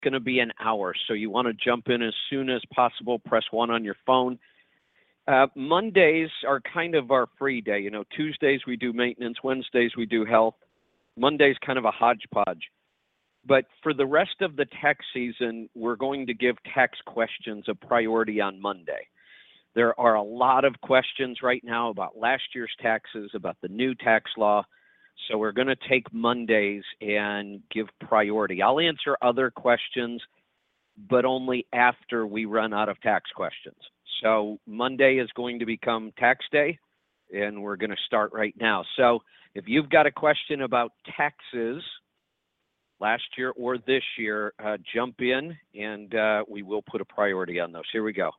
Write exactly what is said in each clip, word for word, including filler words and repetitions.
going to be an hour, so you want to jump in as soon as possible. Press one on your phone. Uh, Mondays are kind of our free day. You know, Tuesdays we do maintenance, Wednesdays we do health. Monday's kind of a hodgepodge. But for the rest of the tax season, we're going to give tax questions a priority on Monday. There are a lot of questions right now about last year's taxes, about the new tax law. So we're going to take Mondays and give priority. I'll answer other questions, but only after we run out of tax questions. So Monday is going to become tax day, and we're going to start right now. So if you've got a question about taxes last year or this year, uh, jump in, and uh, we will put a priority on those. Here we go.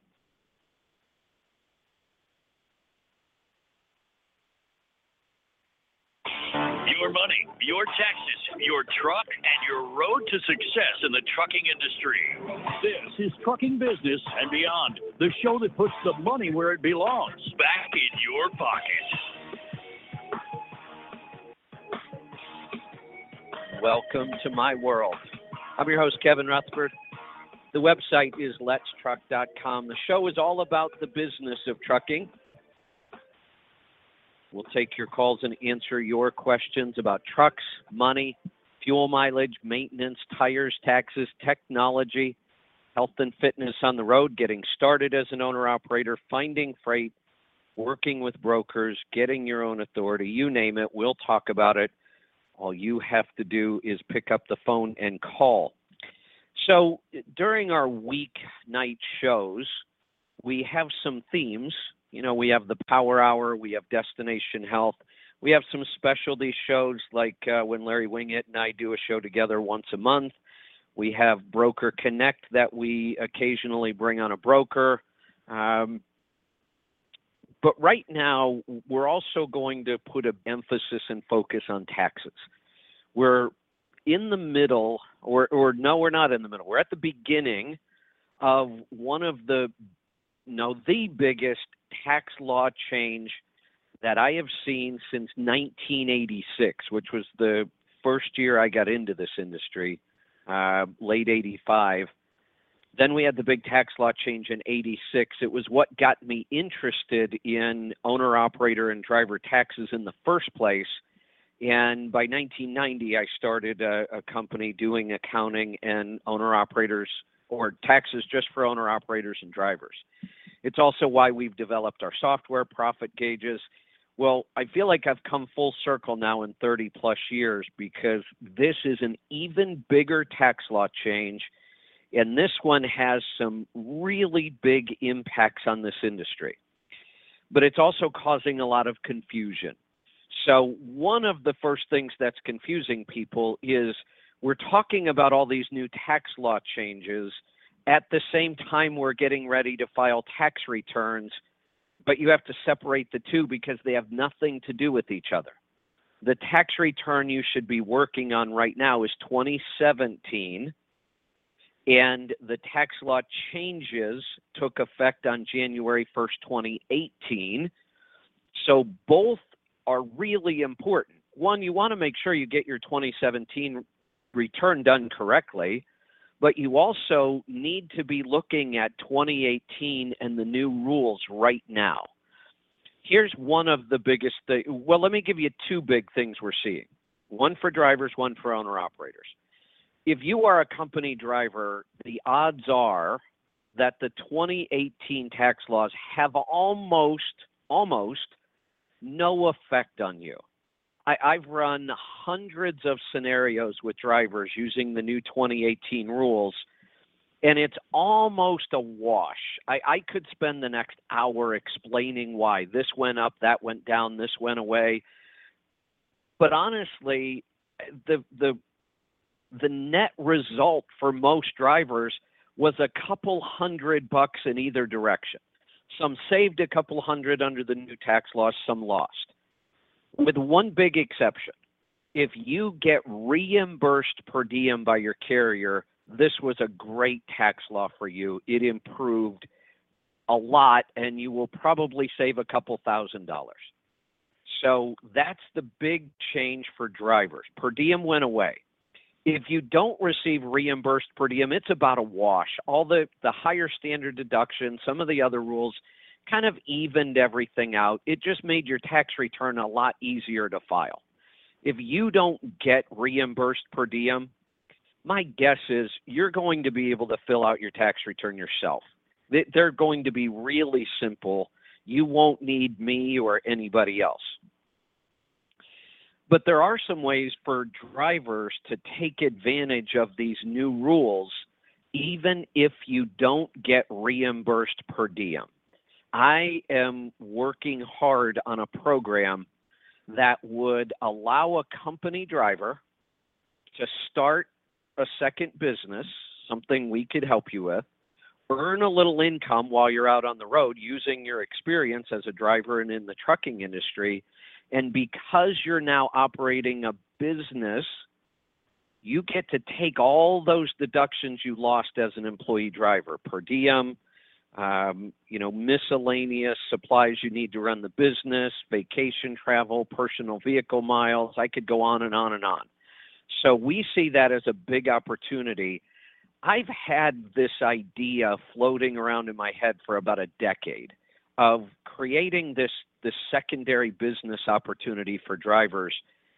Your money, your taxes, your truck, and your road to success in the trucking industry. This is Trucking Business and Beyond, the show that puts the money where it belongs, back in your pocket. Welcome to my world. I'm your host, Kevin Rutherford. The website is lets truck dot com. The show is all about the business of trucking. We'll take your calls and answer your questions about trucks, money, fuel mileage, maintenance, tires, taxes, technology, health and fitness on the road, getting started as an owner-operator, finding freight, working with brokers, getting your own authority, you name it, we'll talk about it. All you have to do is pick up the phone and call. So during our weeknight shows, we have some themes. You know, we have the Power Hour, we have Destination Health, we have some specialty shows like uh, when Larry Wingett and I do a show together once a month. We have Broker Connect that we occasionally bring on a broker. Um, but right now, we're also going to put an emphasis and focus on taxes. We're in the middle, or, or no, we're not in the middle. We're at the beginning of one of the, no, the biggest tax law change that I have seen since nineteen eighty-six, which was the first year I got into this industry, uh, late eighty-five. Then we had the big tax law change in eighty-six. It was what got me interested in owner-operator and driver taxes in the first place. And by nineteen ninety, I started a, a company doing accounting and owner-operators, or taxes just for owner-operators and drivers. It's also why we've developed our software, Profit Gauges. Well, I feel like I've come full circle now in thirty plus years because this is an even bigger tax law change, and this one has some really big impacts on this industry. But it's also causing a lot of confusion. So one of the first things that's confusing people is we're talking about all these new tax law changes at the same time we're getting ready to file tax returns, but you have to separate the two because they have nothing to do with each other. The tax return you should be working on right now is twenty seventeen, and the tax law changes took effect on January first, twenty eighteen. So both are really important. One, you want to make sure you get your twenty seventeen return done correctly, but you also need to be looking at twenty eighteen and the new rules right now. Here's one of the biggest things. Well, let me give you two big things we're seeing. One for drivers, one for owner-operators. If you are a company driver, the odds are that the twenty eighteen tax laws have almost, almost no effect on you. I, I've run hundreds of scenarios with drivers using the new twenty eighteen rules, and it's almost a wash. I, I could spend the next hour explaining why this went up, that went down, this went away. But honestly, the the the net result for most drivers was a couple hundred bucks in either direction. Some saved a couple hundred under the new tax laws, some lost. With one big exception. If you get reimbursed per diem by your carrier, this was a great tax law for you. It improved a lot, and you will probably save a couple thousand dollars. So that's the big change for drivers. Per diem went away. If you don't receive reimbursed per diem, it's about a wash. All the, the higher standard deduction, some of the other rules kind of evened everything out. It just made your tax return a lot easier to file. If you don't get reimbursed per diem, my guess is you're going to be able to fill out your tax return yourself. They're going to be really simple. You won't need me or anybody else. But there are some ways for drivers to take advantage of these new rules, even if you don't get reimbursed per diem. I am working hard on a program that would allow a company driver to start a second business, something we could help you with, earn a little income while you're out on the road using your experience as a driver and in the trucking industry. And because you're now operating a business, you get to take all those deductions you lost as an employee driver, per diem, um, you know, miscellaneous supplies you need to run the business, vacation travel, personal vehicle miles. I could go on and on and on. So we see that as a big opportunity. I've had this idea floating around in my head for about a decade of creating this, this secondary business opportunity for drivers.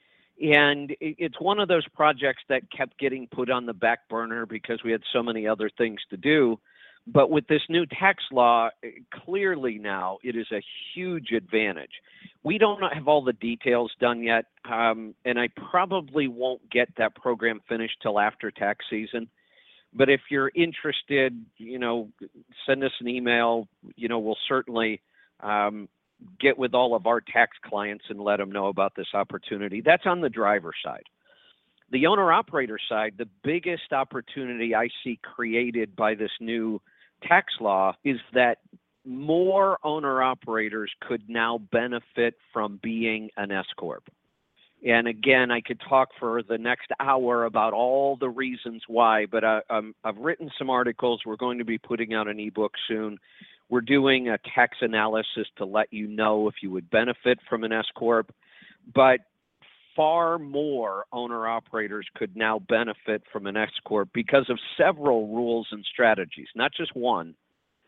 And it's one of those projects that kept getting put on the back burner because we had so many other things to do. But with this new tax law, clearly now it is a huge advantage. We don't have all the details done yet, um, and I probably won't get that program finished till after tax season. But if you're interested, you know, send us an email. You know, we'll certainly um, get with all of our tax clients and let them know about this opportunity. That's on the driver side. The owner-operator side, the biggest opportunity I see created by this new tax law is that more owner-operators could now benefit from being an S-Corp. And again, I could talk for the next hour about all the reasons why, but I, um, I've written some articles. We're going to be putting out an ebook soon. We're doing a tax analysis to let you know if you would benefit from an S-Corp, but far more owner-operators could now benefit from an S-Corp because of several rules and strategies, not just one.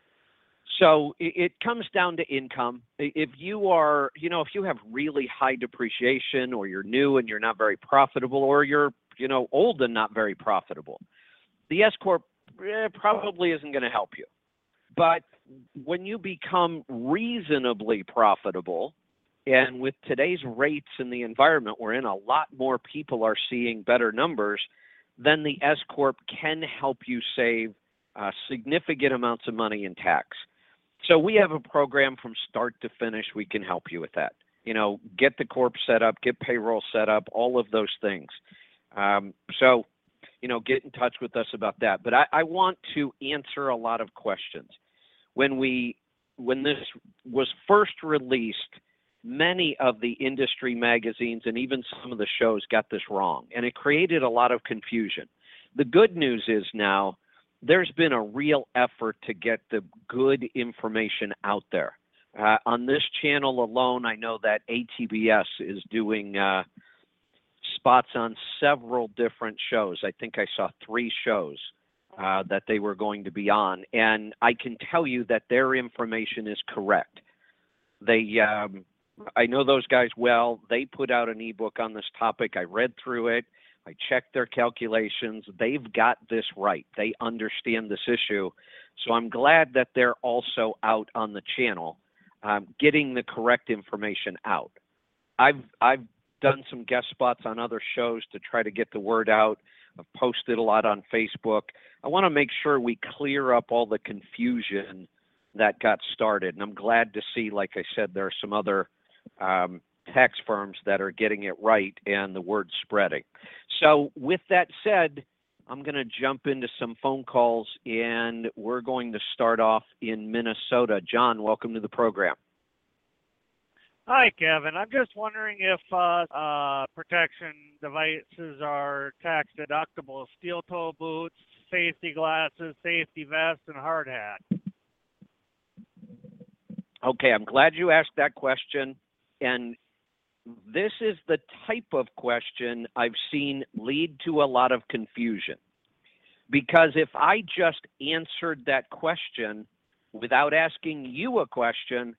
So it comes down to income. If you are, you know, if you have really high depreciation, or you're new and you're not very profitable, or you're, you know, old and not very profitable, the S-Corp eh, probably isn't going to help you. But when you become reasonably profitable, and with today's rates in the environment we're in, a lot more people are seeing better numbers, then the S-Corp can help you save uh, significant amounts of money in tax. So we have a program from start to finish. We can help you with that. You know, get the corp set up, get payroll set up, all of those things. Um, so, you know, get in touch with us about that. But I, I want to answer a lot of questions. When we, when this was first released, many of the industry magazines and even some of the shows got this wrong, and it created a lot of confusion. The good news is now there's been a real effort to get the good information out there. Uh, on this channel alone, I know that A T B S is doing uh, spots on several different shows. I think I saw three shows uh, that they were going to be on, and I can tell you that their information is correct. They, um, I know those guys well. They put out an ebook on this topic. I read through it. I checked their calculations. They've got this right. They understand this issue. So I'm glad that they're also out on the channel, um, getting the correct information out. I've, I've done some guest spots on other shows to try to get the word out. I've posted a lot on Facebook. I want to make sure we clear up all the confusion that got started. And I'm glad to see, like I said, there are some other um, tax firms that are getting it right and the word spreading. So with that said, I'm going to jump into some phone calls, and we're going to start off in Minnesota. John, welcome to the program. Hi, Kevin. I'm just wondering if uh, uh, protection devices are tax deductible: steel toe boots, safety glasses, safety vest, and hard hat. Okay, I'm glad you asked that question. And this is the type of question I've seen lead to a lot of confusion. Because if I just answered that question without asking you a question,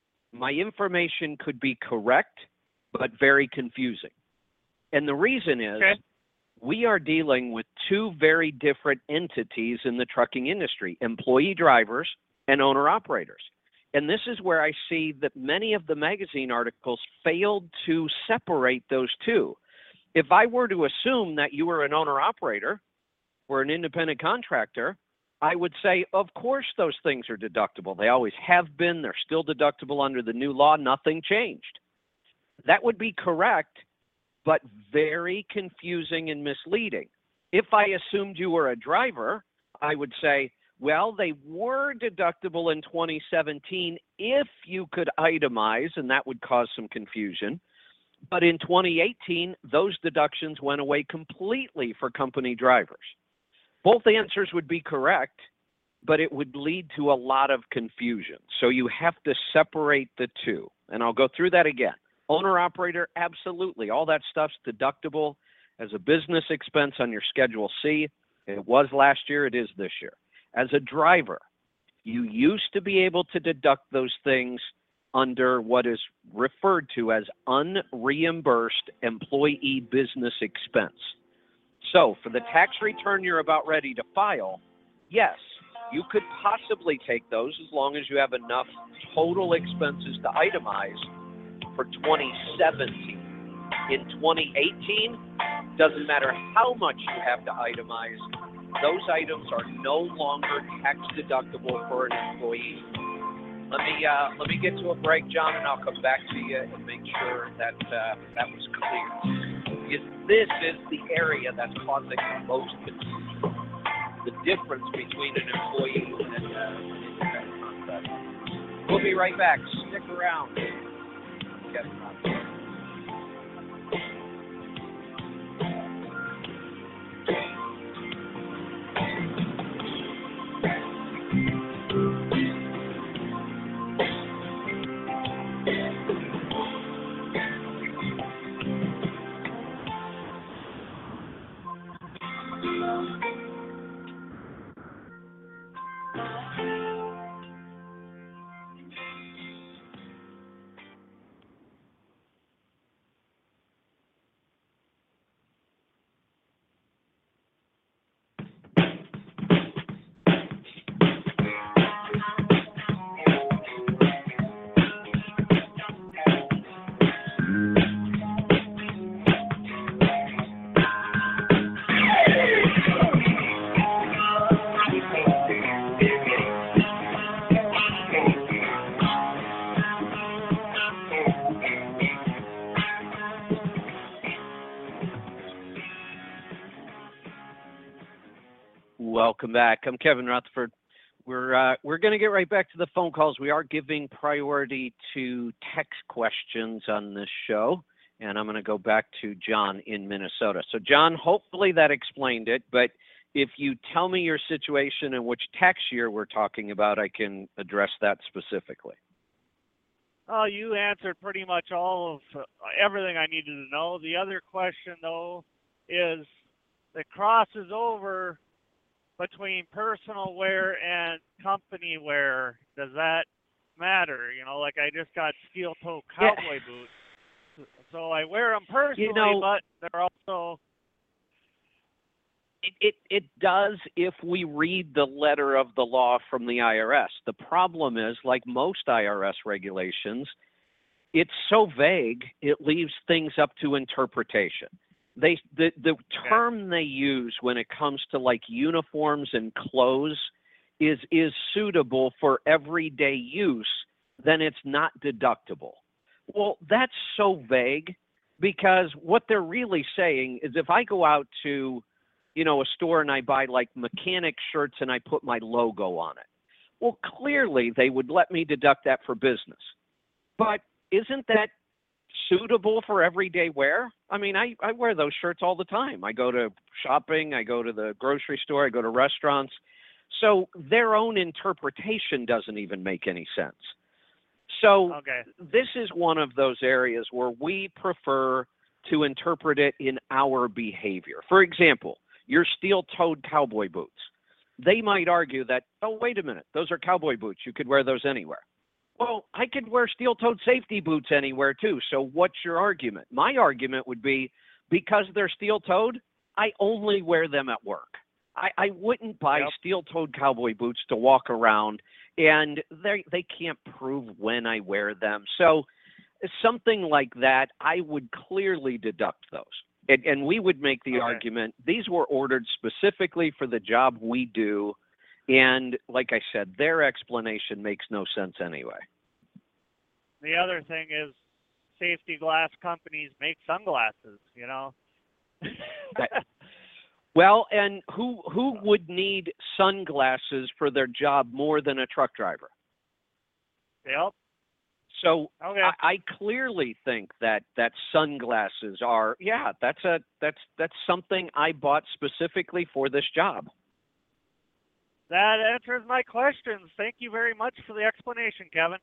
my information could be correct, but very confusing. And the reason is Okay. we are dealing with two very different entities in the trucking industry, employee drivers and owner operators. And this is where I see that many of the magazine articles failed to separate those two. If I were to assume that you were an owner operator or an independent contractor, I would say, of course, those things are deductible. They always have been. They're still deductible under the new law. Nothing changed. That would be correct, but very confusing and misleading. If I assumed you were a driver, I would say, well, they were deductible in twenty seventeen if you could itemize, and that would cause some confusion. But in twenty eighteen, those deductions went away completely for company drivers. Both answers would be correct, but it would lead to a lot of confusion. So you have to separate the two. And I'll go through that again. Owner-operator, absolutely. All that stuff's deductible as a business expense on your Schedule C. It was last year. It is this year. As a driver, you used to be able to deduct those things under what is referred to as unreimbursed employee business expense. So for the tax return you're about ready to file, yes, you could possibly take those as long as you have enough total expenses to itemize for twenty seventeen. In twenty eighteen, doesn't matter how much you have to itemize, those items are no longer tax deductible for an employee. Let me uh, let me get to a break, John, and I'll come back to you and make sure that uh, that was clear. Because this is the area that's causing the most confusion. The difference between an employee and uh, an independent contractor. We'll be right back. Stick around. Kevin Rutherford. Welcome back. I'm Kevin Rutherford. We're uh, we're going to get right back to the phone calls. We are giving priority to text questions on this show, and I'm going to go back to John in Minnesota. So, John, hopefully that explained it, but if you tell me your situation and which tax year we're talking about, I can address that specifically. Oh, you answered pretty much all of uh, everything I needed to know. The other question, though, is that crosses over between personal wear and company wear. Does that matter? You know, like I just got steel-toe cowboy yeah. boots, so I wear them personally, you know, but they're also... It, it, it does if we read the letter of the law from the I R S. The problem is, like most I R S regulations, it's so vague, it leaves things up to interpretation. They the, the term they use when it comes to like uniforms and clothes is is suitable for everyday use, then it's not deductible. Well, that's so vague because what they're really saying is if I go out to, you know, a store and I buy like mechanic shirts and I put my logo on it, well, clearly they would let me deduct that for business. But isn't that suitable for everyday wear? I mean, I, I wear those shirts all the time. I go to shopping, I go to the grocery store, I go to restaurants. So their own interpretation doesn't even make any sense. So Okay. this is one of those areas where we prefer to interpret it in our behavior. For example, your steel-toed cowboy boots. They might argue that, oh, wait a minute, those are cowboy boots. You could wear those anywhere. Well, I could wear steel-toed safety boots anywhere too. So what's your argument? My argument would be, because they're steel-toed, I only wear them at work. I, I wouldn't buy Yep. steel-toed cowboy boots to walk around, and they they can't prove when I wear them. So something like that, I would clearly deduct those. And, and we would make the Okay. argument, these were ordered specifically for the job we do. And like I said, their explanation makes no sense anyway. The other thing is safety glass companies make sunglasses, you know? That- Well, and who who would need sunglasses for their job more than a truck driver? Yep. So Okay. I, I clearly think that that sunglasses are, yeah, that's a that's that's something I bought specifically for this job. That answers my questions. Thank you very much for the explanation, Kevin.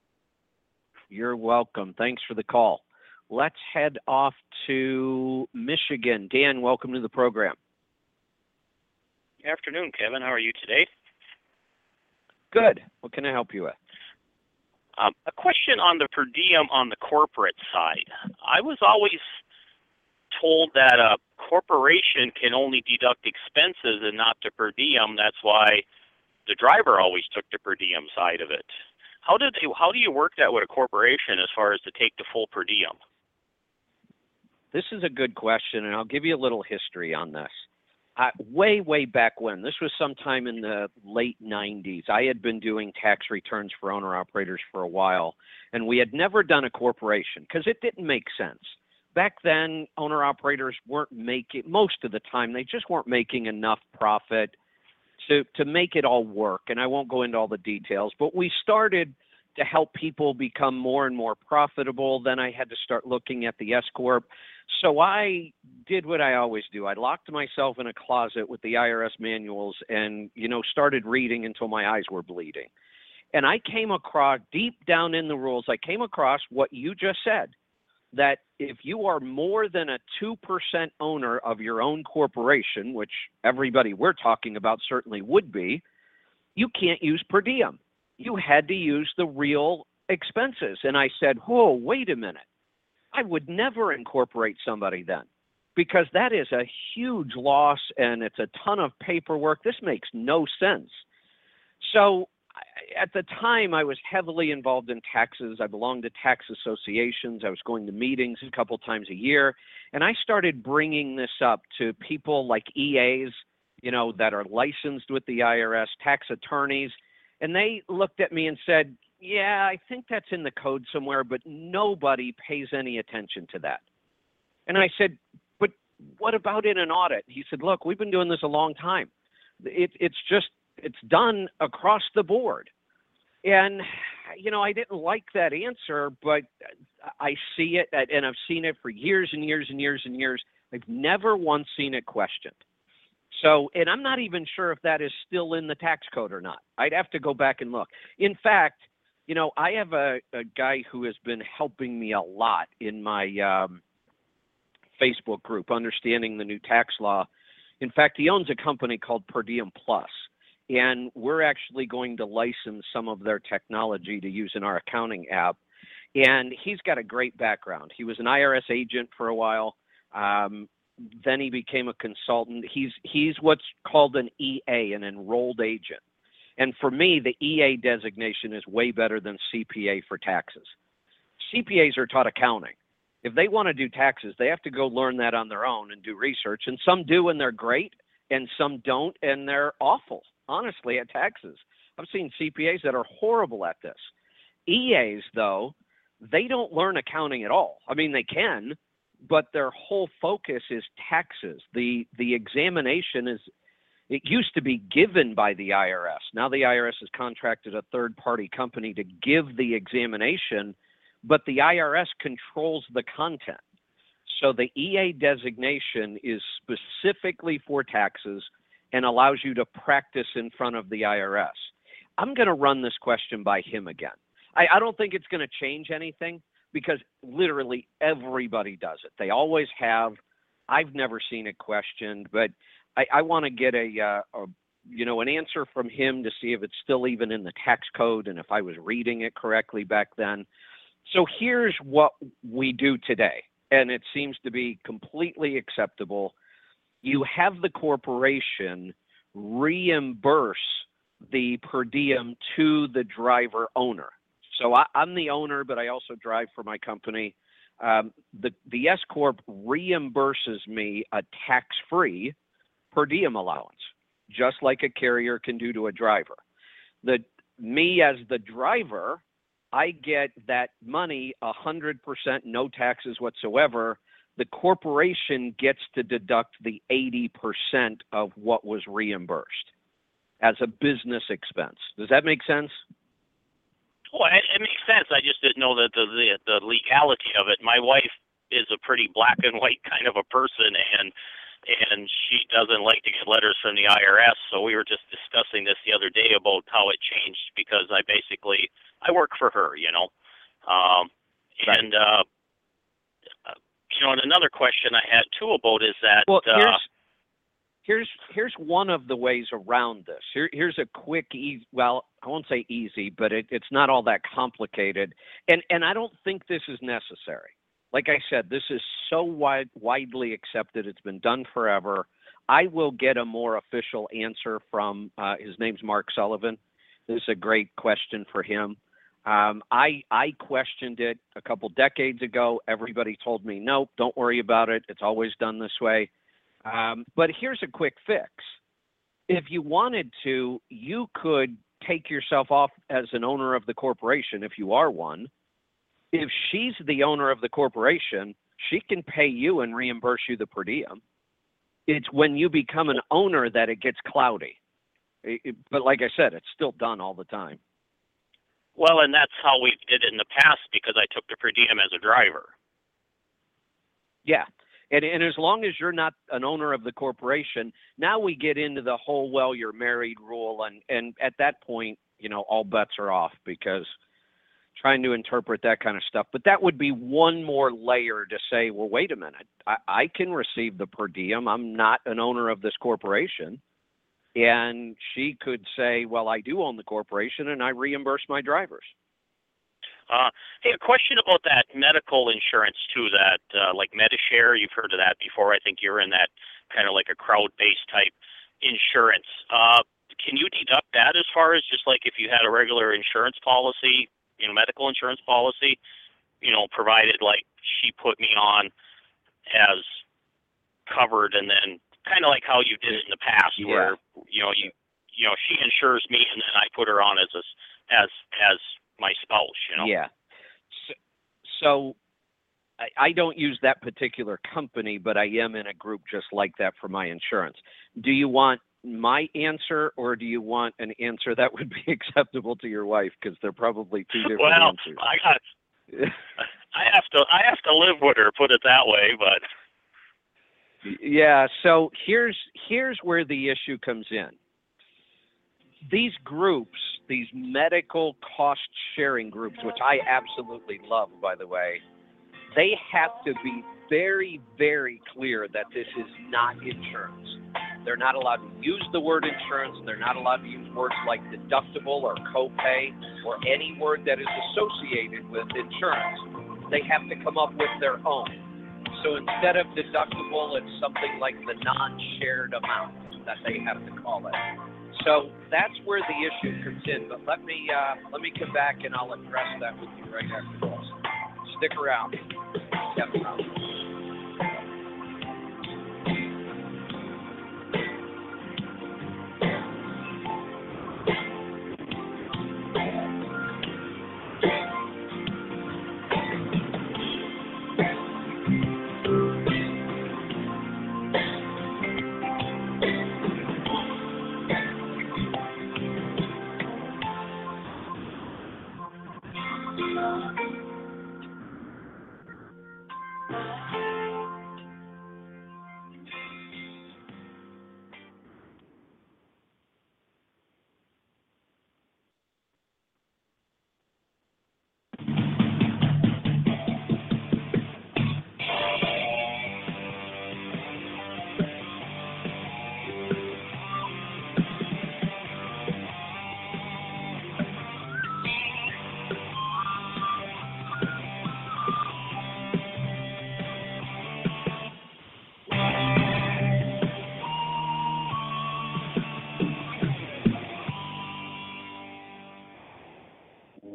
You're welcome. Thanks for the call. Let's head off to Michigan. Dan, welcome to the program. Good afternoon, Kevin. How are you today? Good. What can I help you with? Um, a question on the per diem on the corporate side. I was always told that a corporation can only deduct expenses and not the per diem. That's why the driver always took the per diem side of it. How did they, how do you work that with a corporation as far as to take the full per diem? This is a good question, and I'll give you a little history on this. Uh, way, way back when, this was sometime in the late nineties, I had been doing tax returns for owner-operators for a while, and we had never done a corporation because it didn't make sense. Back then, owner-operators weren't making, most of the time, they just weren't making enough profit to, to make it all work, and I won't go into all the details, but we started to help people become more and more profitable. Then I had to start looking at the S-Corp. So I did what I always do. I locked myself in a closet with the I R S manuals and, you know, started reading until my eyes were bleeding. And I came across, deep down in the rules, I came across what you just said, that if you are more than a two percent owner of your own corporation, which everybody we're talking about certainly would be, you can't use per diem. You had to use the real expenses. And I said, whoa, wait a minute. I would never incorporate somebody then, because that is a huge loss and it's a ton of paperwork. This makes no sense. So at the time, I was heavily involved in taxes. I belonged to tax associations. I was going to meetings a couple times a year. And I started bringing this up to people like E As, you know, that are licensed with the I R S, tax attorneys. And they looked at me and said, yeah, I think that's in the code somewhere, but nobody pays any attention to that. And I said, but what about in an audit? He said, look, we've been doing this a long time. It, it's just, it's done across the board. And, you know, I didn't like that answer, but I see it, and I've seen it for years and years and years and years. I've never once seen it questioned. So, and I'm not even sure if that is still in the tax code or not. I'd have to go back and look. In fact, you know, I have a, a guy who has been helping me a lot in my um, Facebook group, Understanding the New Tax Law. In fact, he owns a company called Per Diem Plus, and we're actually going to license some of their technology to use in our accounting app. And he's got a great background. He was an I R S agent for a while. Um, then he became a consultant. He's he's what's called an E A, an enrolled agent. And for me, the E A designation is way better than C P A for taxes. C P As are taught accounting. If they want to do taxes, they have to go learn that on their own and do research. And some do, and they're great, and some don't, and they're awful, honestly, at taxes. I've seen C P As that are horrible at this. E As, though, they don't learn accounting at all. I mean, they can, but their whole focus is taxes. The the examination is, it used to be given by the I R S. Now the I R S has contracted a third-party company to give the examination, but the I R S controls the content. So the E A designation is specifically for taxes and allows you to practice in front of the I R S. I'm going to run this question by him again. I, I don't think it's going to change anything because literally everybody does it. They always have. I've never seen it questioned, but I, I want to get a, uh, a, you know, an answer from him to see if it's still even in the tax code and if I was reading it correctly back then. So here's what we do today, and it seems to be completely acceptable. You have the corporation reimburse the per diem to the driver owner. So I, I'm the owner, but I also drive for my company. Um, the, the S Corp reimburses me a tax-free per diem allowance, just like a carrier can do to a driver. The, me as the driver, I get that money one hundred percent, no taxes whatsoever. The corporation gets to deduct the eighty percent of what was reimbursed as a business expense. Does that make sense? Well, it, it makes sense. I just didn't know that the, the the legality of it. My wife is a pretty black and white kind of a person, and and she doesn't like to get letters from the I R S. So we were just discussing this the other day about how it changed because I basically I work for her, you know, um, Right. and uh, you know, and another question I had too about is that Well, uh, here's here's here's one of the ways around this. Here, here's a quick, easy. Well, I won't say easy, but it, it's not all that complicated. And and I don't think this is necessary. Like I said, this is so wide, widely accepted. It's been done forever. I will get a more official answer from uh, his name's Mark Sullivan. This is a great question for him. Um, I I questioned it a couple decades ago. Everybody told me, nope, don't worry about it. It's always done this way. Um, but here's a quick fix. If you wanted to, you could take yourself off as an owner of the corporation if you are one. If she's the owner of the corporation, she can pay you and reimburse you the per diem. It's when you become an owner that it gets cloudy. It, it, but like I said, it's still done all the time. well, and that's how we did it in the past because I took the per diem as a driver. Yeah. And, and as long as you're not an owner of the corporation, now we get into the whole, well, you're married rule. And, and at that point, you know, all bets are off because trying to interpret that kind of stuff. But that would be one more layer to say, well, wait a minute, I, I can receive the per diem. I'm not an owner of this corporation. And she could say, well, I do own the corporation and I reimburse my drivers. Uh, hey, a question about that medical insurance too, that uh, like MediShare, you've heard of that before. I think you're in that kind of like a crowd-based type insurance. Uh, can you deduct that as far as just like if you had a regular insurance policy, you know, medical insurance policy, you know, provided like she put me on as covered and then kind of like how you did it in the past Yeah. where, you know, you, you know, she insures me and then I put her on as a, as, as my spouse, you know? Yeah. So, so I, I don't use that particular company, but I am in a group just like that for my insurance. Do you want my answer or do you want an answer that would be acceptable to your wife? Because they're probably two different Well, answers. I got, I have to, I have to live with her, put it that way, but. Yeah, so here's here's where the issue comes in. These groups, these medical cost sharing groups, which I absolutely love, by the way, they have to be very, very clear that this is not insurance. They're not allowed to use the word insurance. They're not allowed to use words like deductible or copay or any word that is associated with insurance. They have to come up with their own. So instead of deductible, it's something like the non-shared amount that they have to call it. So that's where the issue comes in. But let me uh, let me come back and I'll address that with you right after this. Stick around. Kevin Holland.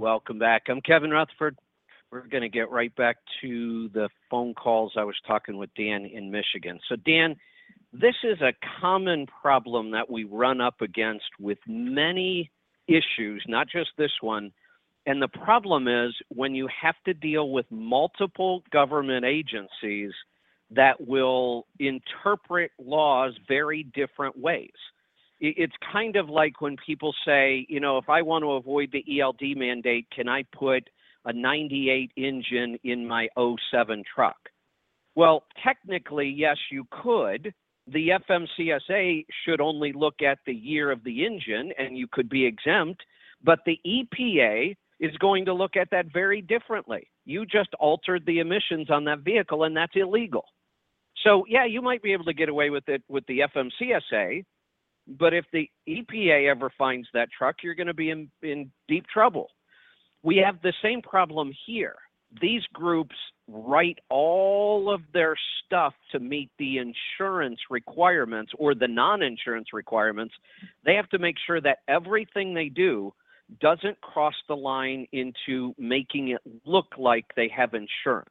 Welcome back. I'm Kevin Rutherford. We're going to get right back to the phone calls. I was talking with Dan in Michigan. So, Dan, this is a common problem that we run up against with many issues, not just this one. And the problem is when you have to deal with multiple government agencies that will interpret laws very different ways. It's kind of like when people say, you know, if I want to avoid the E L D mandate, can I put a ninety-eight engine in my oh seven truck? Well, technically, yes, you could. The F M C S A should only look at the year of the engine and you could be exempt, but the E P A is going to look at that very differently. You just altered the emissions on that vehicle and that's illegal. So yeah, you might be able to get away with it with the F M C S A, but if the E P A ever finds that truck, you're going to be in, in deep trouble. We have the same problem here. These groups write all of their stuff to meet the insurance requirements or the non-insurance requirements. They have to make sure that everything they do doesn't cross the line into making it look like they have insurance.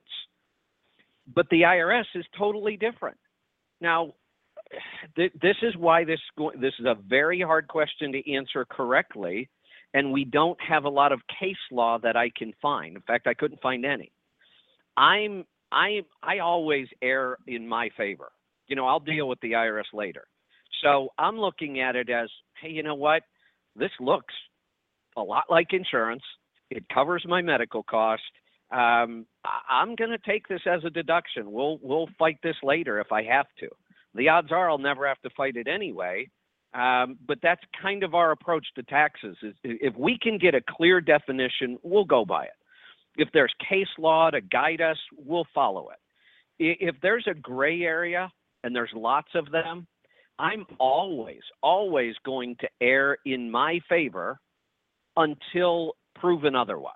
But the I R S is totally different. Now, th- this is why this, this is a very hard question to answer correctly. And we don't have a lot of case law that I can find. In fact, I couldn't find any. I'm I I always err in my favor. You know, I'll deal with the I R S later. So I'm looking at it as, hey, you know what? This looks a lot like insurance. It covers my medical cost. Um, I'm going to take this as a deduction. We'll we'll fight this later if I have to. The odds are I'll never have to fight it anyway. Um, but that's kind of our approach to taxes. Is if we can get a clear definition, we'll go by it. If there's case law to guide us, we'll follow it. If there's a gray area, and there's lots of them, I'm always, always going to err in my favor until proven otherwise.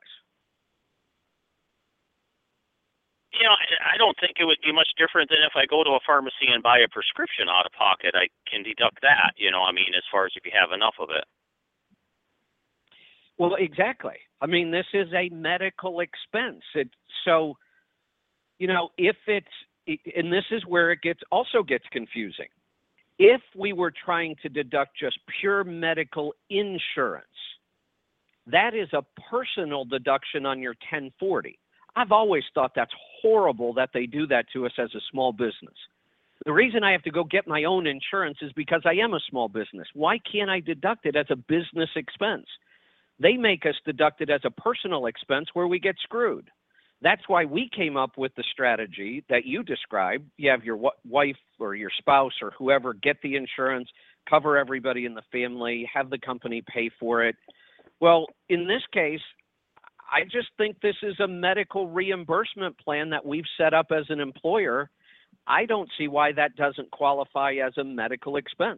You know, I don't think it would be much different than if I go to a pharmacy and buy a prescription out of pocket. I can deduct that, you know, I mean, as far as if you have enough of it. Well, exactly. I mean, this is a medical expense. It, so, you know, if it's, and this is where it gets also gets confusing. If we were trying to deduct just pure medical insurance, that is a personal deduction on your ten forty. I've always thought that's horrible that they do that to us as a small business. The reason I have to go get my own insurance is because I am a small business. Why can't I deduct it as a business expense? They make us deduct it as a personal expense where we get screwed. That's why we came up with the strategy that you described. You have your wife or your spouse or whoever get the insurance, cover everybody in the family, have the company pay for it. Well, in this case, I just think this is a medical reimbursement plan that we've set up as an employer. I don't see why that doesn't qualify as a medical expense.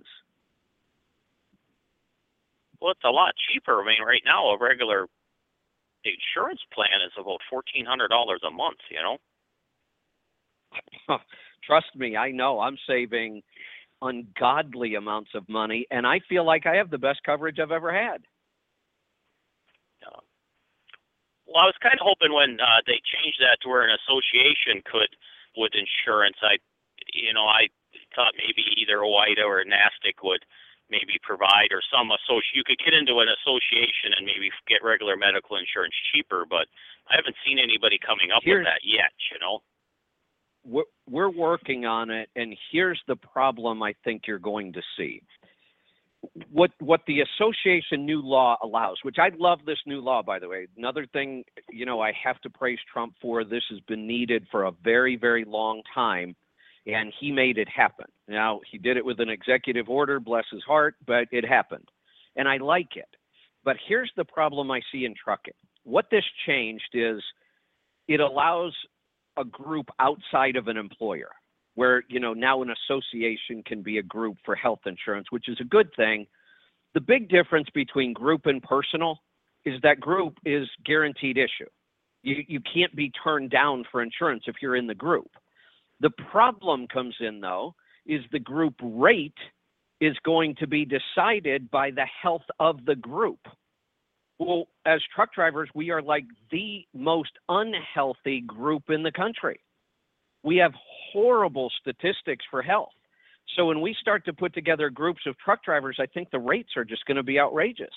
Well, it's a lot cheaper. I mean, right now, a regular insurance plan is about fourteen hundred dollars a month, you know? Trust me, I know. I'm saving ungodly amounts of money, and I feel like I have the best coverage I've ever had. Uh, well, I was kind of hoping when uh, they changed that to where an association could, with insurance, I, you know, I thought maybe either OOIDA or NASDAQ would maybe provide, or some association, you could get into an association and maybe get regular medical insurance cheaper, but I haven't seen anybody coming up Here's, with that yet, you know? We're, we're working on it, and here's the problem I think you're going to see. What what the association new law allows, which I love this new law, by the way. Another thing, you know, I have to praise Trump for. This has been needed for a very, very long time, and he made it happen. Now, he did it with an executive order, bless his heart, but it happened, and I like it. But here's the problem I see in trucking. What this changed is it allows a group outside of an employer, where, you know, now an association can be a group for health insurance, which is a good thing. The big difference between group and personal is that group is guaranteed issue. You, you can't be turned down for insurance if you're in the group. The problem comes in, though, is the group rate is going to be decided by the health of the group. Well, as truck drivers, we are like the most unhealthy group in the country. We have horrible statistics for health. So when we start to put together groups of truck drivers, I think the rates are just going to be outrageous.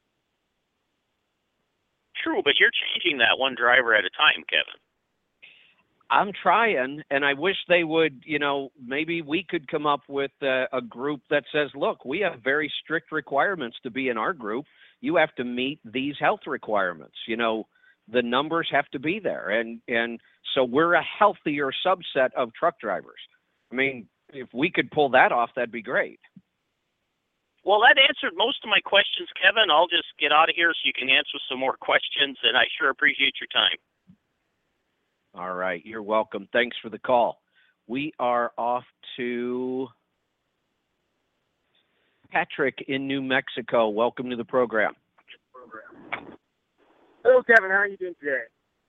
True, but you're changing that one driver at a time, Kevin. I'm trying, and I wish they would, you know, maybe we could come up with a, a group that says, look, we have very strict requirements to be in our group. You have to meet these health requirements. You know, the numbers have to be there. And, and so we're a healthier subset of truck drivers. I mean, if we could pull that off, that'd be great. Well, that answered most of my questions, Kevin. I'll just get out of here so you can answer some more questions, and I sure appreciate your time. All right. You're welcome. Thanks for the call. We are off to Patrick in New Mexico. Welcome to the program. Hello, Kevin. How are you doing today?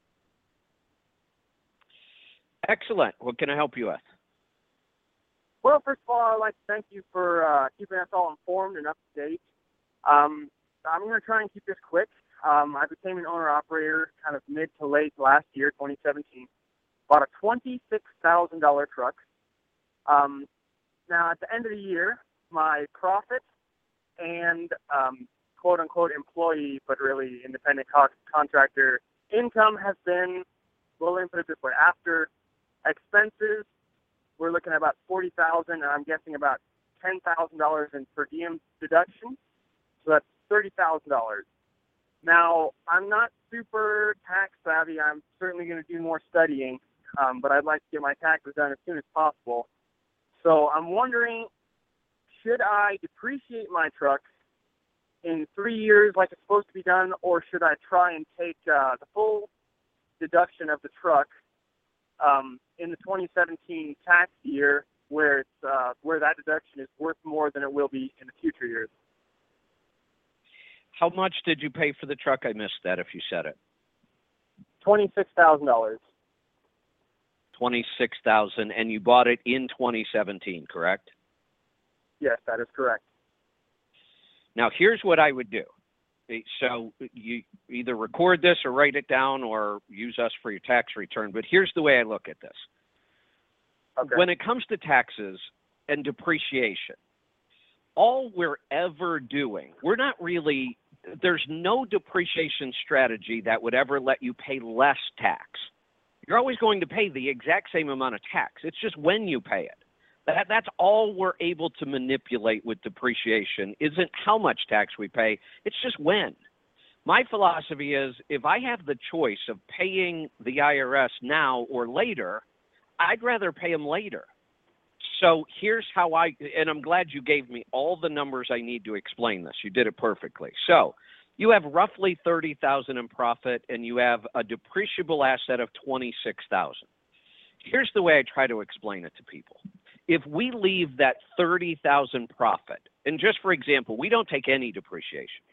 Excellent. What can I help you with? Well, first of all, I'd like to thank you for uh, keeping us all informed and up to date. Um, I'm going to try and keep this quick. Um, I became an owner-operator kind of mid to late last year, twenty seventeen. Bought a twenty-six thousand dollars truck. Um, now, at the end of the year, my profit and um, quote-unquote employee, but really independent co- contractor income has been, well, let me put it this way, after expenses, we're looking at about forty thousand dollars, and I'm guessing about ten thousand dollars in per diem deduction. So that's thirty thousand dollars. Now, I'm not super tax savvy. I'm certainly going to do more studying, um, but I'd like to get my taxes done as soon as possible. So I'm wondering, should I depreciate my truck in three years like it's supposed to be done, or should I try and take uh, the full deduction of the truck um, in the twenty seventeen tax year, where it's uh, where that deduction is worth more than it will be in the future years? How much did you pay for the truck? I missed that if you said it. twenty-six thousand dollars. twenty-six thousand dollars, and you bought it in twenty seventeen, correct? Yes, that is correct. Now, here's what I would do. So you either record this or write it down or use us for your tax return, but here's the way I look at this. Okay. When it comes to taxes and depreciation, all we're ever doing, we're not really, there's no depreciation strategy that would ever let you pay less tax. You're always going to pay the exact same amount of tax. It's just when you pay it. That, that's all we're able to manipulate with depreciation, isn't how much tax we pay. It's just when. My philosophy is if I have the choice of paying the I R S now or later, I'd rather pay them later. So here's how I, and I'm glad you gave me all the numbers I need to explain this. You did it perfectly. So you have roughly thirty thousand dollars in profit, and you have a depreciable asset of twenty-six thousand dollars. Here's the way I try to explain it to people. If we leave that thirty thousand dollars profit, and just for example, we don't take any depreciation.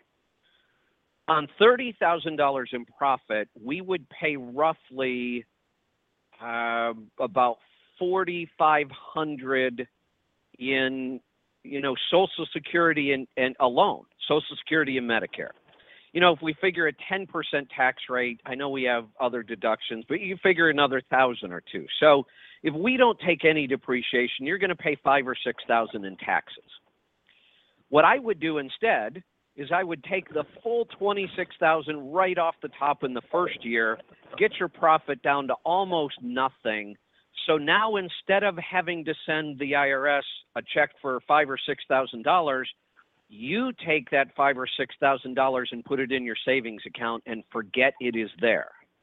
On thirty thousand dollars in profit, we would pay roughly uh, about forty-five hundred dollars in, you know, Social Security and, and alone, Social Security and Medicare. You know, if we figure a ten percent tax rate, I know we have other deductions, but you figure another thousand or two. So if we don't take any depreciation, you're going to pay five or six thousand in taxes. What I would do instead is I would take the full twenty-six thousand right off the top in the first year, get your profit down to almost nothing. So now instead of having to send the I R S a check for five or six thousand dollars, you take that five or six thousand dollars and put it in your savings account and forget it is there.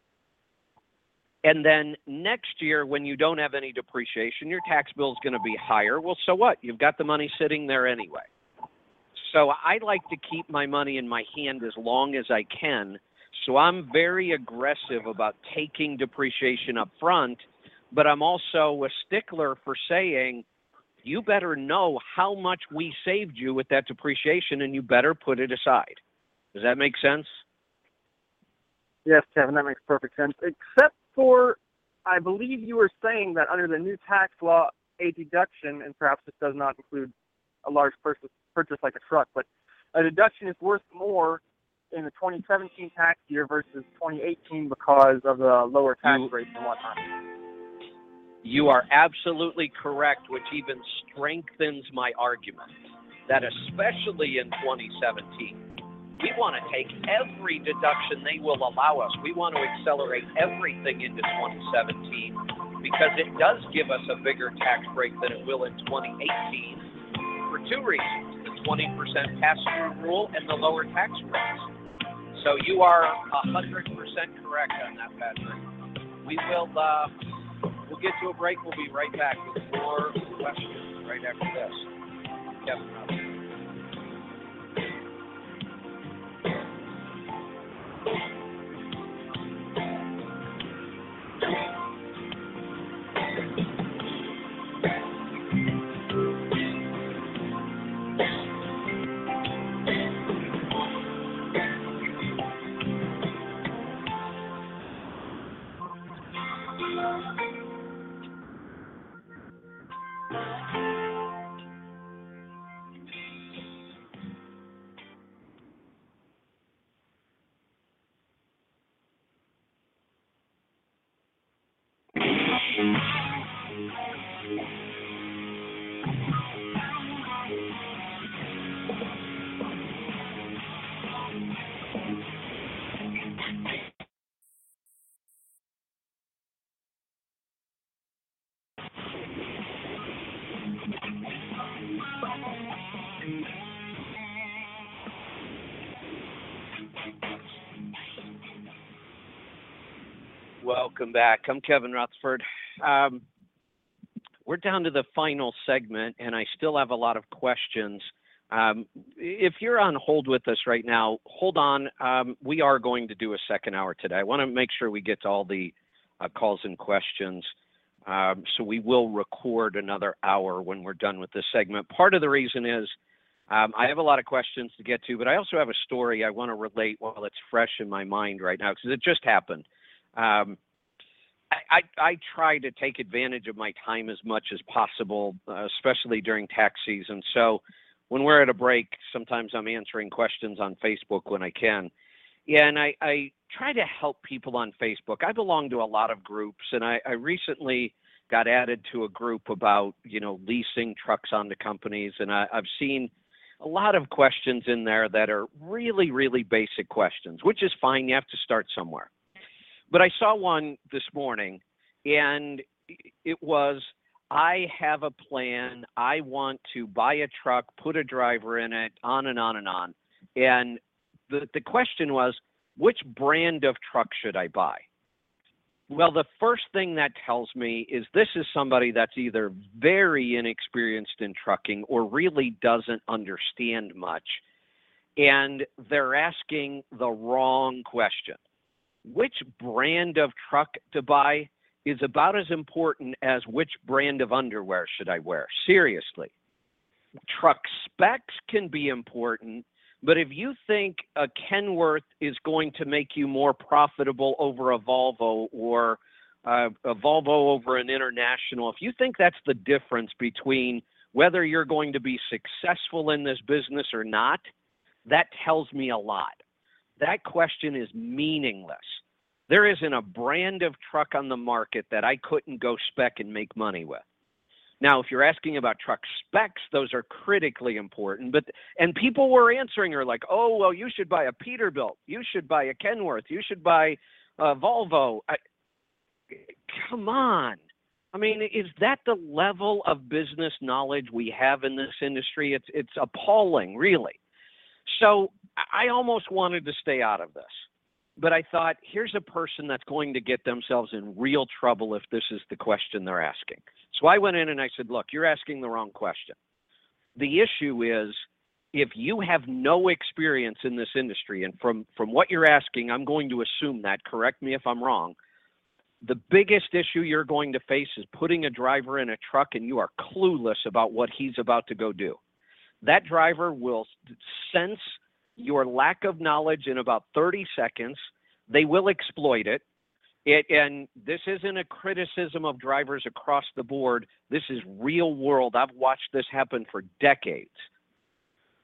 And then next year, when you don't have any depreciation, your tax bill is going to be higher. Well, so what? You've got the money sitting there anyway. So I like to keep my money in my hand as long as I can. So I'm very aggressive about taking depreciation up front, but I'm also a stickler for saying, you better know how much we saved you with that depreciation, and you better put it aside. Does that make sense? Yes, Kevin, that makes perfect sense. Except for, I believe you were saying that under the new tax law, a deduction, and perhaps this does not include a large purchase, purchase like a truck, but a deduction is worth more in the twenty seventeen tax year versus twenty eighteen because of the lower tax You- rates and whatnot. You are absolutely correct, which even strengthens my argument that especially in twenty seventeen, we want to take every deduction they will allow us. We want to accelerate everything into twenty seventeen because it does give us a bigger tax break than it will in twenty eighteen for two reasons, the twenty percent pass-through rule and the lower tax rates. So you are one hundred percent correct on that, Patrick. We will... Uh, We'll get to a break. We'll be right back with more questions right after this. Kevin Rutherford. Welcome back. I'm Kevin Rutherford. Um, we're down to the final segment, and I still have a lot of questions. Um, if you're on hold with us right now, hold on. Um, we are going to do a second hour today. I want to make sure we get to all the uh, calls and questions. Um, so we will record another hour when we're done with this segment. Part of the reason is um, I have a lot of questions to get to, but I also have a story I want to relate while it's fresh in my mind right now because it just happened. Um, I, I, I try to take advantage of my time as much as possible, uh, especially during tax season. So when we're at a break, sometimes I'm answering questions on Facebook when I can. Yeah, and I, I try to help people on Facebook. I belong to a lot of groups, and I, I recently got added to a group about, you know, leasing trucks onto companies, and I, I've seen a lot of questions in there that are really, really basic questions, which is fine. You have to start somewhere. But I saw one this morning, and it was, I have a plan. I want to buy a truck, put a driver in it, on and on and on. And the, the question was, which brand of truck should I buy? Well, the first thing that tells me is this is somebody that's either very inexperienced in trucking or really doesn't understand much. And they're asking the wrong question. Which brand of truck to buy is about as important as which brand of underwear should I wear. Seriously. Truck specs can be important, but if you think a Kenworth is going to make you more profitable over a Volvo or uh, a Volvo over an International, if you think that's the difference between whether you're going to be successful in this business or not, that tells me a lot. That question is meaningless. There isn't a brand of truck on the market that I couldn't go spec and make money with. Now, if you're asking about truck specs, those are critically important. But and people were answering her like, oh, well, you should buy a Peterbilt. You should buy a Kenworth. You should buy a Volvo. I, come on. I mean, is that the level of business knowledge we have in this industry? It's it's appalling, really. So I almost wanted to stay out of this. But I thought, here's a person that's going to get themselves in real trouble if this is the question they're asking. So I went in and I said, look, you're asking the wrong question. The issue is, if you have no experience in this industry, and from, from what you're asking, I'm going to assume that, correct me if I'm wrong, the biggest issue you're going to face is putting a driver in a truck and you are clueless about what he's about to go do. That driver will sense your lack of knowledge in about thirty seconds. They will exploit it. It. And this isn't a criticism of drivers across the board. This is real world. I've watched this happen for decades.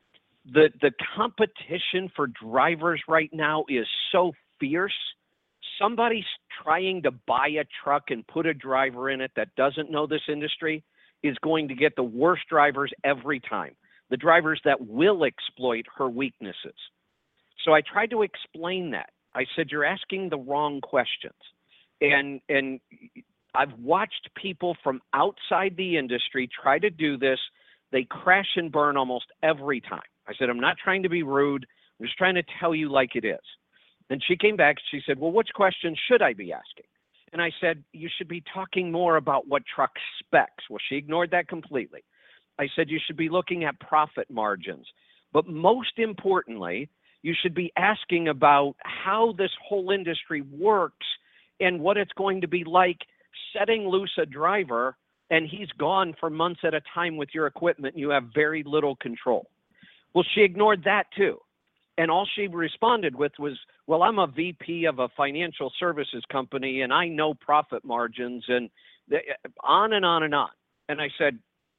the the competition for drivers right now is so fierce. Somebody's trying to buy a truck and put a driver in it that doesn't know this industry is going to get the worst drivers every time, the drivers that will exploit her weaknesses. So I tried to explain that. I said, you're asking the wrong questions. And, and I've watched people from outside the industry try to do this. They crash and burn almost every time. I said, I'm not trying to be rude. I'm just trying to tell you like it is. And she came back. She said, well, which question should I be asking? And I said, you should be talking more about what truck specs. Well, she ignored that completely. I said, you should be looking at profit margins. But most importantly, you should be asking about how this whole industry works and what it's going to be like setting loose a driver and he's gone for months at a time with your equipment and you have very little control. Well, she ignored that too. And all she responded with was, well, I'm a V P of a financial services company and I know profit margins and the, on and on and on. And I said,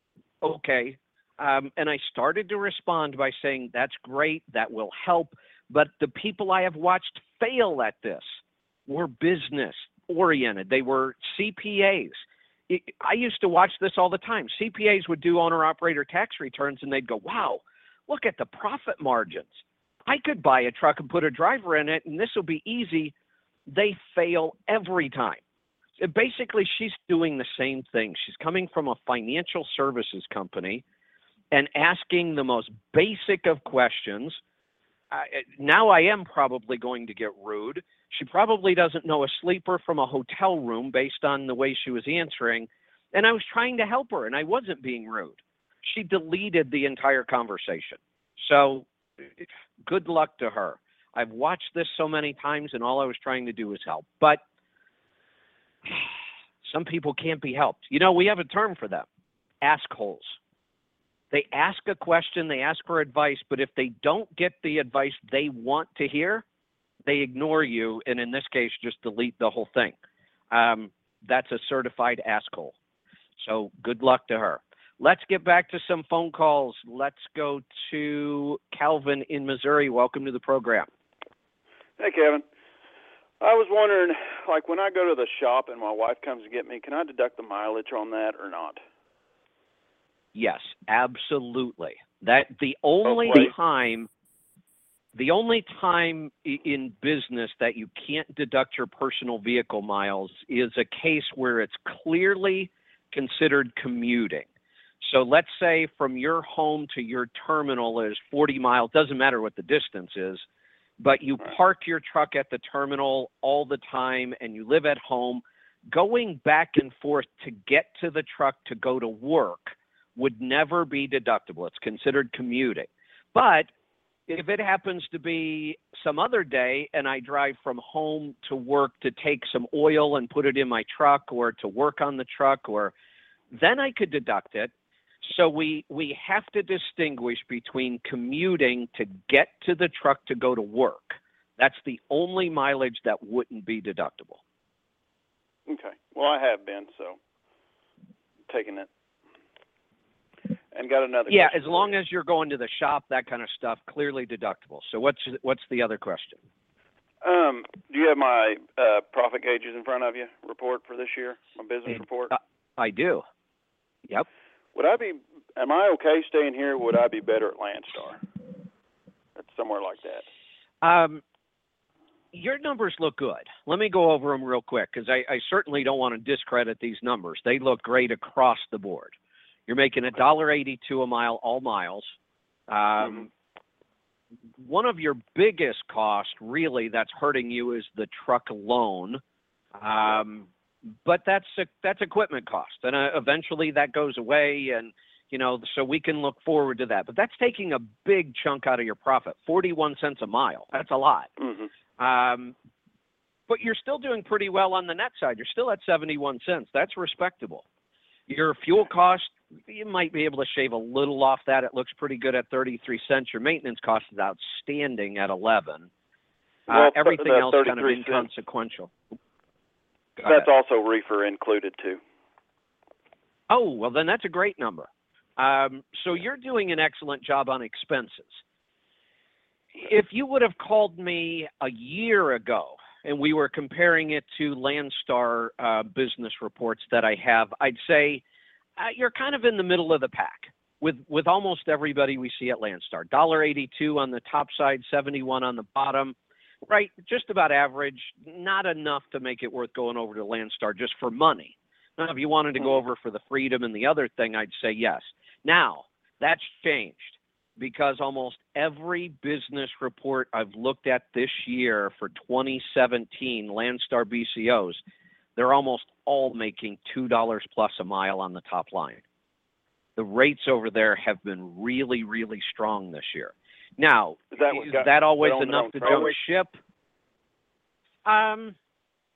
okay. Um, and I started to respond by saying, that's great. That will help. But the people I have watched fail at this were business oriented. They were C P As. It, I used to watch this all the time. C P As would do owner operator tax returns and they'd go, wow, look at the profit margins. I could buy a truck and put a driver in it, and this will be easy. They fail every time. Basically, she's doing the same thing. She's coming from a financial services company and asking the most basic of questions. Uh, now I am probably going to get rude. She probably doesn't know a sleeper from a hotel room based on the way she was answering. And I was trying to help her, and I wasn't being rude. She deleted the entire conversation. So good luck to her. I've watched this so many times, and all I was trying to do was help. But some people can't be helped. You know, we have a term for them, ask-holes. They ask a question, they ask for advice, but if they don't get the advice they want to hear, they ignore you, and in this case, just delete the whole thing. Um, that's a certified ask-hole. So good luck to her. Let's get back to some phone calls. Let's go to Calvin in Missouri. Welcome to the program. Hey, Kevin. I was wondering, like when I go to the shop and my wife comes to get me, can I deduct the mileage on that or not? Yes, absolutely. That the only Okay. time, the only time in business that you can't deduct your personal vehicle miles is a case where it's clearly considered commuting. So let's say from your home to your terminal is forty miles, doesn't matter what the distance is, but you park your truck at the terminal all the time and you live at home, going back and forth to get to the truck to go to work would never be deductible. It's considered commuting. But if it happens to be some other day and I drive from home to work to take some oil and put it in my truck or to work on the truck, or then I could deduct it. So we, we have to distinguish between commuting to get to the truck to go to work. That's the only mileage that wouldn't be deductible. Okay. Well, I have been, so taking it. And got another Yeah, question as long as you're going to the shop, that kind of stuff, clearly deductible. So what's what's the other question? Um, do you have my uh, profit gauges in front of you, report for this year, my business And, report? uh, I do. Yep. Would I be, am I okay staying here, or would I be better at Landstar? That's somewhere like that. Um, your numbers look good. Let me go over them real quick because I, I certainly don't want to discredit these numbers. They look great across the board. You're making one dollar eighty-two a mile, all miles. Um, mm-hmm. One of your biggest costs, really, that's hurting you is the truck loan. Um, but that's a, that's equipment cost, and uh, eventually that goes away, and you know, so we can look forward to that. But that's taking a big chunk out of your profit, forty-one cents a mile. That's a lot. Mm-hmm. Um, but you're still doing pretty well on the net side. You're still at seventy-one cents. That's respectable. Your fuel cost, you might be able to shave a little off that. It looks pretty good at thirty-three cents. Your maintenance cost is outstanding at eleven. Well, uh, everything else kind of cents. inconsequential. Go That's ahead. also reefer included too. Oh, well, then that's a great number. Um, so you're doing an excellent job on expenses. If you would have called me a year ago and we were comparing it to Landstar uh, business reports that I have, I'd say uh, you're kind of in the middle of the pack with, with almost everybody we see at Landstar. one dollar eighty-two on the top side, seventy-one on the bottom. Right, just about average, not enough to make it worth going over to Landstar just for money. Now, if you wanted to go over for the freedom and the other thing, I'd say yes. Now, that's changed because almost every business report I've looked at this year for twenty seventeen Landstar B C Os, they're almost all making two dollars plus a mile on the top line. The rates over there have been really, really strong this year. Now, is that, is got, that always enough to jump ship? Um,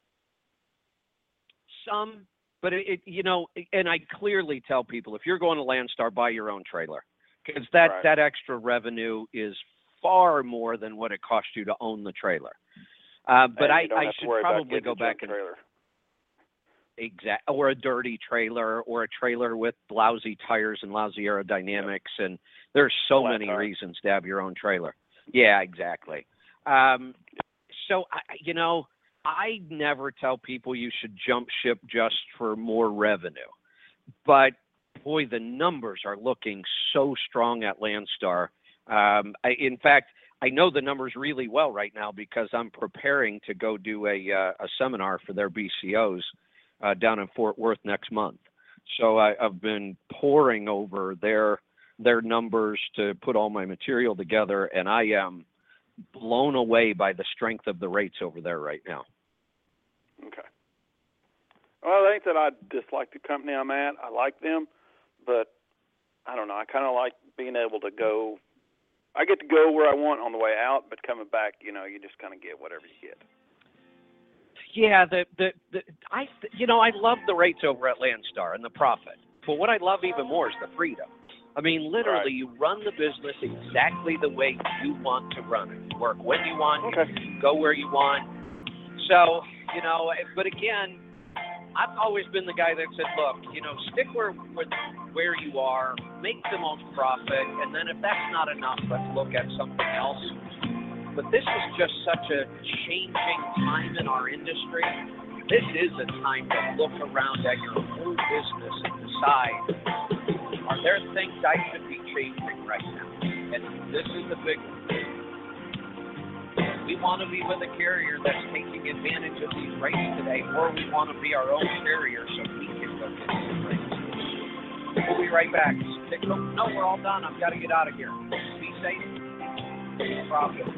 some, but it, it, you know, and I clearly tell people if you're going to Landstar, buy your own trailer because that right. that extra revenue is far more than what it costs you to own the trailer. Uh, but I, I should probably go back and trailer. Exact or a dirty trailer or a trailer with lousy tires and lousy aerodynamics yep. and there's so Flat many tire. reasons to have your own trailer. Yeah, exactly. Um, so I, you know, I never tell people you should jump ship just for more revenue, but boy, the numbers are looking so strong at Landstar. Um, I, in fact, I know the numbers really well right now because I'm preparing to go do a uh, a seminar for their B C Os. Uh, down in Fort Worth next month. So I, I've been poring over their their numbers to put all my material together, and I am blown away by the strength of the rates over there right now. Okay. Well, I think that I dislike the company I'm at. I like them, but I don't know. I kind of like being able to go. I get to go where I want on the way out, but coming back, you know, you just kind of get whatever you get. Yeah, the, the the I you know I love the rates over at Landstar and the profit, but what I love even more is the freedom. I mean, literally, right. you run the business exactly the way you want to run it. You work when you want, okay. you go where you want. So you know, but again, I've always been the guy that said, look, you know, stick where where, where you are, make the most profit, and then if that's not enough, let's look at something else. But this is just such a changing time in our industry. This is a time to look around at your whole business and decide, are there things I should be changing right now? And this is the big one. We want to be with a carrier that's taking advantage of these rates today, or we want to be our own carrier so we can go get these rates. We'll be right back. No, we're all done. I've got to get out of here. Be safe. No problem.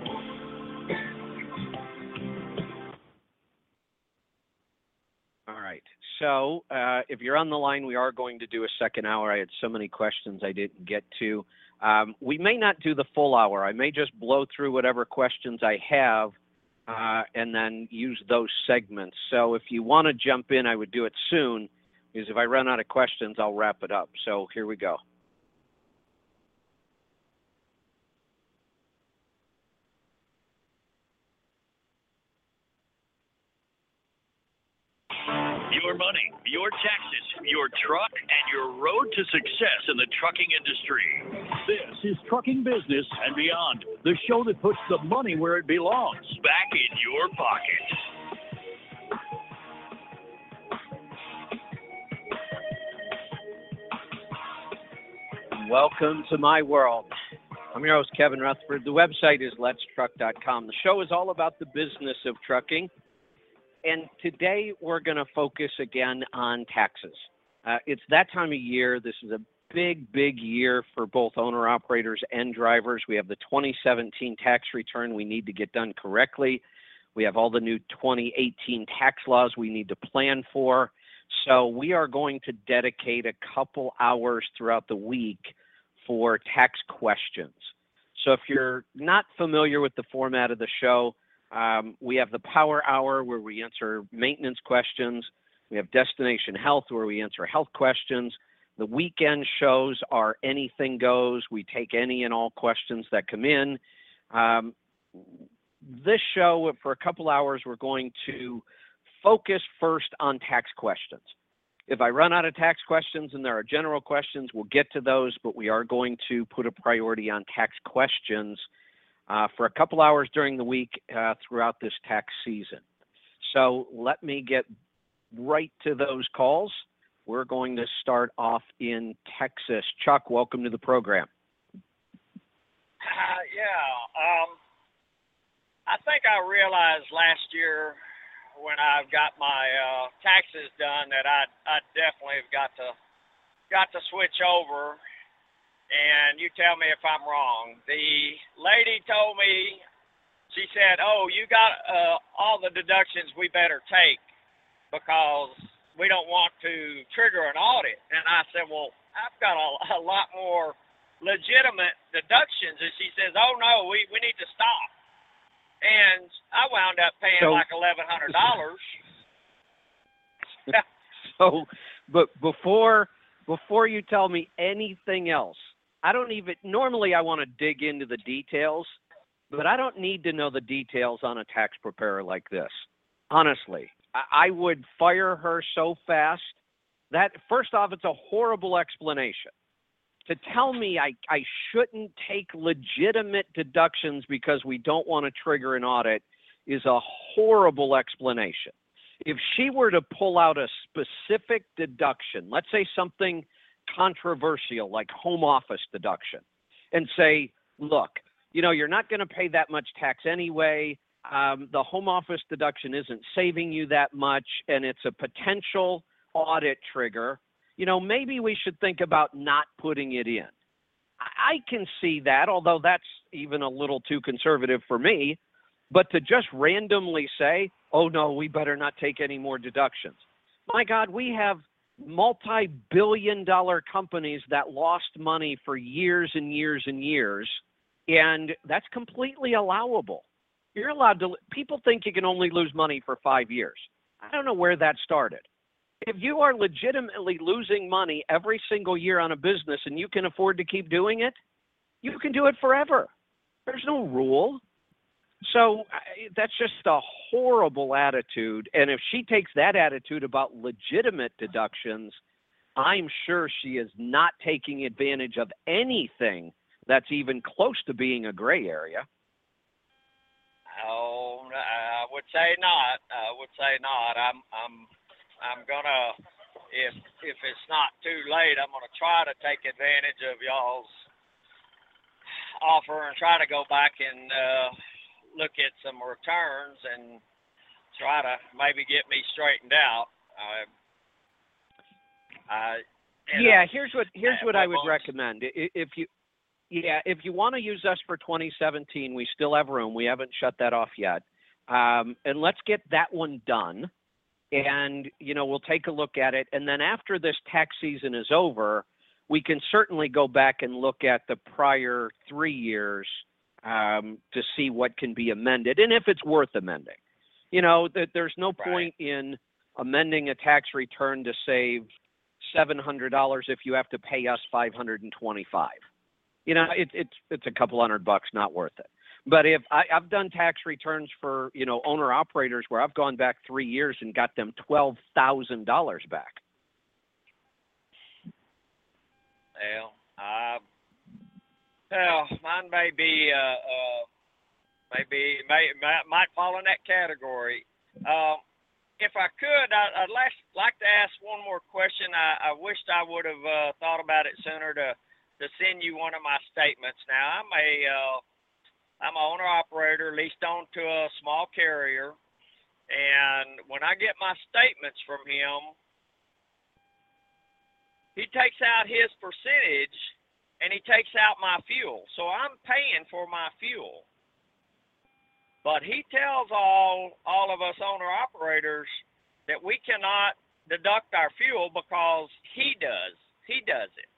All right. So uh, if you're on the line, we are going to do a second hour. I had so many questions I didn't get to. Um, we may not do the full hour. I may just blow through whatever questions I have uh, and then use those segments. So if you want to jump in, I would do it soon, because if I run out of questions, I'll wrap it up. So here we go. Your money, your taxes, your truck, and your road to success in the trucking industry. This is Trucking Business and Beyond, the show that puts the money where it belongs, back in your pocket. Welcome to my world. I'm your host, Kevin Rutherford. The website is lets truck dot com. The show is all about the business of trucking. And today we're going to focus again on taxes. Uh, it's that time of year. This is a big, big year for both owner-operators and drivers. We have the twenty seventeen tax return we need to get done correctly. We have all the new twenty eighteen tax laws we need to plan for. So we are going to dedicate a couple hours throughout the week for tax questions. So if you're not familiar with the format of the show, Um, we have the Power Hour where we answer maintenance questions. We have Destination Health where we answer health questions. The weekend shows are Anything Goes. We take any and all questions that come in. Um, this show, for a couple hours, we're going to focus first on tax questions. If I run out of tax questions and there are general questions, we'll get to those, but we are going to put a priority on tax questions uh, for a couple hours during the week uh, throughout this tax season. So let me get right to those calls. We're going to start off in Texas. Chuck, welcome to the program. Uh, yeah, um, I think I realized last year when I got my uh, taxes done that I I definitely have got to got to switch over. And you tell me if I'm wrong. The lady told me, she said, "Oh, you got uh, all the deductions we better take because we don't want to trigger an audit." And I said, "Well, I've got a, a lot more legitimate deductions." And she says, "Oh no, we, we need to stop." And I wound up paying so, like eleven hundred dollars. so, but before before you tell me anything else, I don't even normally I want to dig into the details, but I don't need to know the details on a tax preparer like this. Honestly, I, I would fire her so fast that first off, it's a horrible explanation. To tell me I, I shouldn't take legitimate deductions because we don't want to trigger an audit is a horrible explanation. If she were to pull out a specific deduction, let's say something controversial like home office deduction, and say, look, you know, you're not going to pay that much tax anyway. Um, the home office deduction isn't saving you that much, and it's a potential audit trigger. You know, maybe we should think about not putting it in. I can see that, although that's even a little too conservative for me. But to just randomly say, oh, no, we better not take any more deductions. My God, we have multi-billion dollar companies that lost money for years and years and years, and that's completely allowable. You're allowed to – people think you can only lose money for five years. I don't know where that started. If you are legitimately losing money every single year on a business and you can afford to keep doing it, you can do it forever. There's no rule. So I, that's just a horrible attitude. And if she takes that attitude about legitimate deductions, I'm sure she is not taking advantage of anything that's even close to being a gray area. Oh, I would say not. I would say not. I'm, I'm, I'm gonna, if if it's not too late, I'm gonna try to take advantage of y'all's offer and try to go back and uh, look at some returns and try to maybe get me straightened out. Uh, I, yeah, know, here's what here's what I would recommend. If you yeah, if you want to use us for twenty seventeen, we still have room. We haven't shut that off yet, um, and let's get that one done. And, you know, we'll take a look at it. And then after this tax season is over, we can certainly go back and look at the prior three years um, to see what can be amended and if it's worth amending. You know, th- there's no point right. in amending a tax return to save seven hundred dollars if you have to pay us five hundred twenty-five dollars. You know, it, it's it's a couple hundred bucks, not worth it. But if I, I've done tax returns for, you know, owner operators where I've gone back three years and got them twelve thousand dollars back. Well, uh, well, mine may be, uh, uh, maybe, may, may, might fall in that category. Um, if I could, I, I'd like, like to ask one more question. I, I wished I would have uh, thought about it sooner to, to send you one of my statements. Now, I'm a, uh, I'm an owner-operator leased on to a small carrier, and when I get my statements from him, he takes out his percentage, and he takes out my fuel. So I'm paying for my fuel. But he tells all all of us owner-operators that we cannot deduct our fuel because he does. He does it.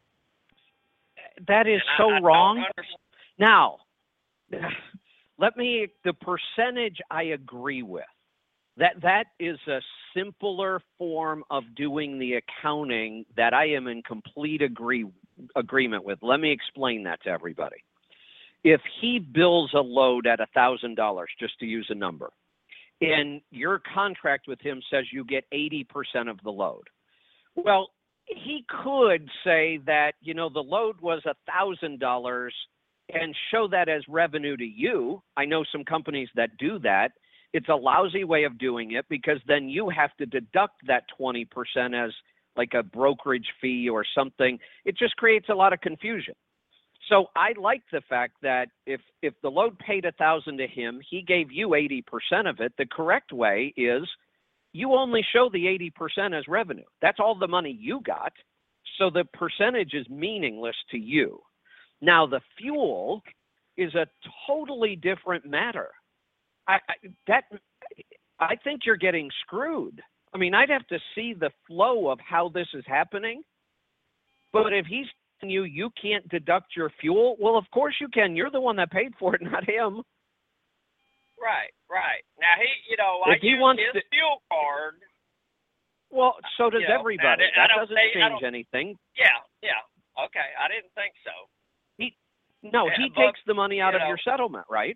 That is and so I, I wrong. Now, let me, the percentage I agree with. That that is a simpler form of doing the accounting that I am in complete agree agreement with. Let me explain that to everybody. If he bills a load at one thousand dollars, just to use a number, and your contract with him says you get eighty percent of the load, well, he could say that, you know, the load was one thousand dollars and show that as revenue to you. I know some companies that do that. It's a lousy way of doing it because then you have to deduct that twenty percent as like a brokerage fee or something. It just creates a lot of confusion. So I like the fact that if if the load paid a thousand to him, he gave you eighty percent of it. The correct way is you only show the eighty percent as revenue. That's all the money you got. So the percentage is meaningless to you. Now the fuel is a totally different matter. I, I that I think you're getting screwed. I mean, I'd have to see the flow of how this is happening. But if he's telling you you can't deduct your fuel, well, of course you can. You're the one that paid for it, not him. Right, right. Now he, you know, If I he use wants his to- fuel card. Well, so does You know, everybody. I- I That don't doesn't say- I change don't- anything. Yeah, yeah. Okay, I didn't think so. He no, Yeah, he but, takes the money out you of know- your settlement, right?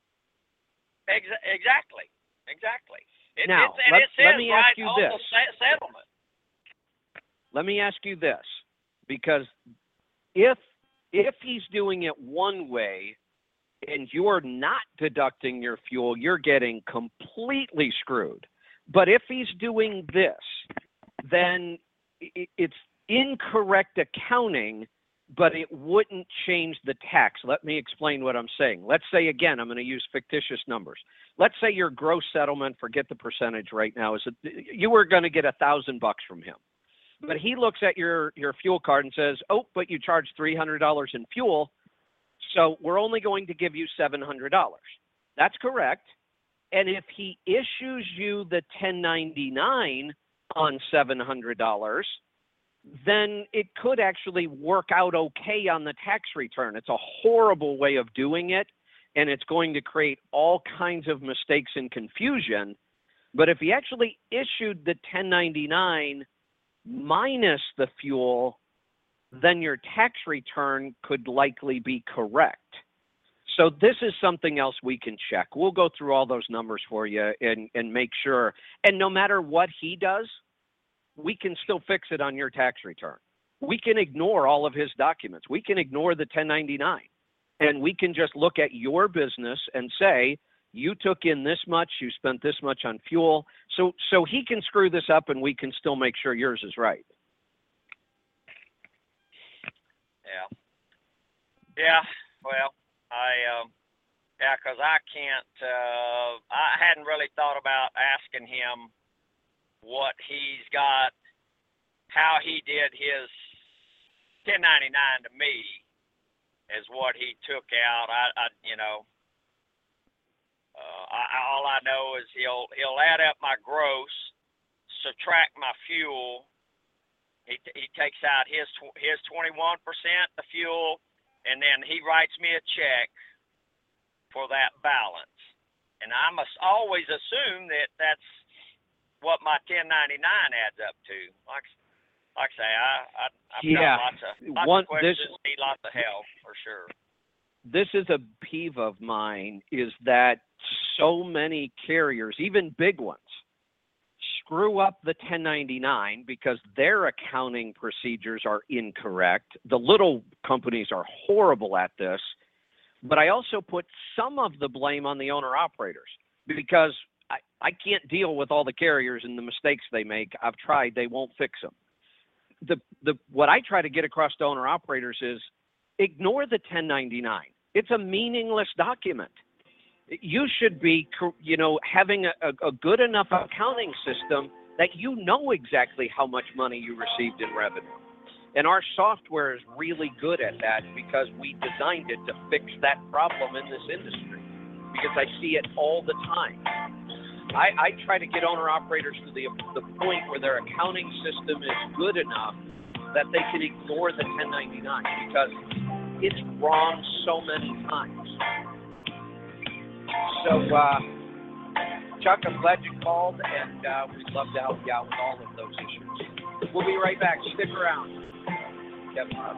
Ex- exactly, exactly. It, Now, it's, and let- it says let me ask right you on the this. se- settlement. Let me ask you this, because if if he's doing it one way and you're not deducting your fuel, you're getting completely screwed. But if he's doing this, then i- it's incorrect accounting, but it wouldn't change the tax. Let me explain what I'm saying. Let's say, again, I'm going to use fictitious numbers. Let's say your gross settlement, forget the percentage right now, is that you were going to get a thousand bucks from him. But he looks at your, your fuel card and says, oh, but you charged three hundred dollars in fuel, so we're only going to give you seven hundred dollars. That's correct. And if he issues you the ten ninety-nine on seven hundred dollars, then it could actually work out okay on the tax return. It's a horrible way of doing it, and it's going to create all kinds of mistakes and confusion. But if he actually issued the ten ninety-nine minus the fuel, then your tax return could likely be correct. So this is something else we can check. We'll go through all those numbers for you and, and make sure. And no matter what he does, we can still fix it on your tax return. We can ignore all of his documents. We can ignore the ten ninety-nine. And we can just look at your business and say, you took in this much, you spent this much on fuel. So so he can screw this up and we can still make sure yours is right. Yeah. Yeah. Well, I um, yeah, because I can't. Uh, I hadn't really thought about asking him what he's got, how he did his ten ninety-nine to me, is what he took out. I, I you know. Uh, I, all I know is he'll he'll add up my gross, subtract my fuel. He he takes out his his twenty-one percent the fuel, and then he writes me a check for that balance. And I must always assume that that's what my ten ninety-nine adds up to. Like like I say, I, I I've Yeah. got lots of lots One- of questions, this- need lots of help for sure. This is a peeve of mine, is that so many carriers, even big ones, screw up the ten ninety-nine because their accounting procedures are incorrect. The little companies are horrible at this. But I also put some of the blame on the owner-operators because I, I can't deal with all the carriers and the mistakes they make. I've tried. They won't fix them. The, the, what I try to get across to owner-operators is ignore the ten ninety-nine. It's a meaningless document. You should be, you know, having a, a good enough accounting system that you know exactly how much money you received in revenue. And our software is really good at that because we designed it to fix that problem in this industry, because I see it all the time. I, I try to get owner-operators to the, the point where their accounting system is good enough that they can ignore the ten ninety-nine because it's wrong so many times. So, uh, Chuck, I'm glad you called, and uh, we'd love to help you out with all of those issues. We'll be right back. Stick around. Kevin Rupp.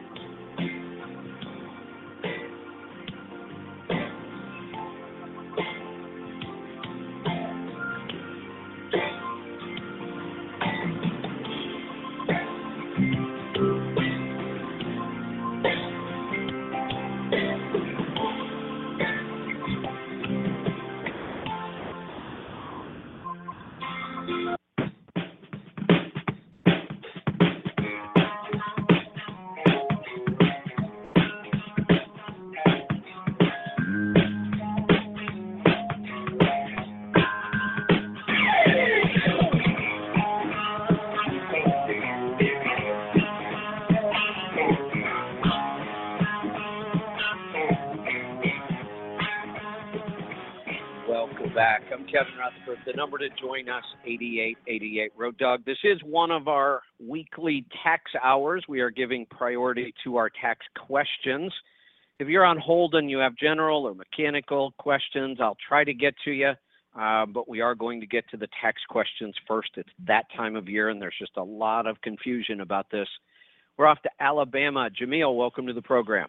Welcome back. I'm Kevin Rutherford. The number to join us, eighty-eight eighty-eight Road Dog. This is one of our weekly tax hours. We are giving priority to our tax questions. If you're on hold and you have general or mechanical questions, I'll try to get to you, uh, but we are going to get to the tax questions first. It's that time of year, and there's just a lot of confusion about this. We're off to Alabama. Jamil, welcome to the program.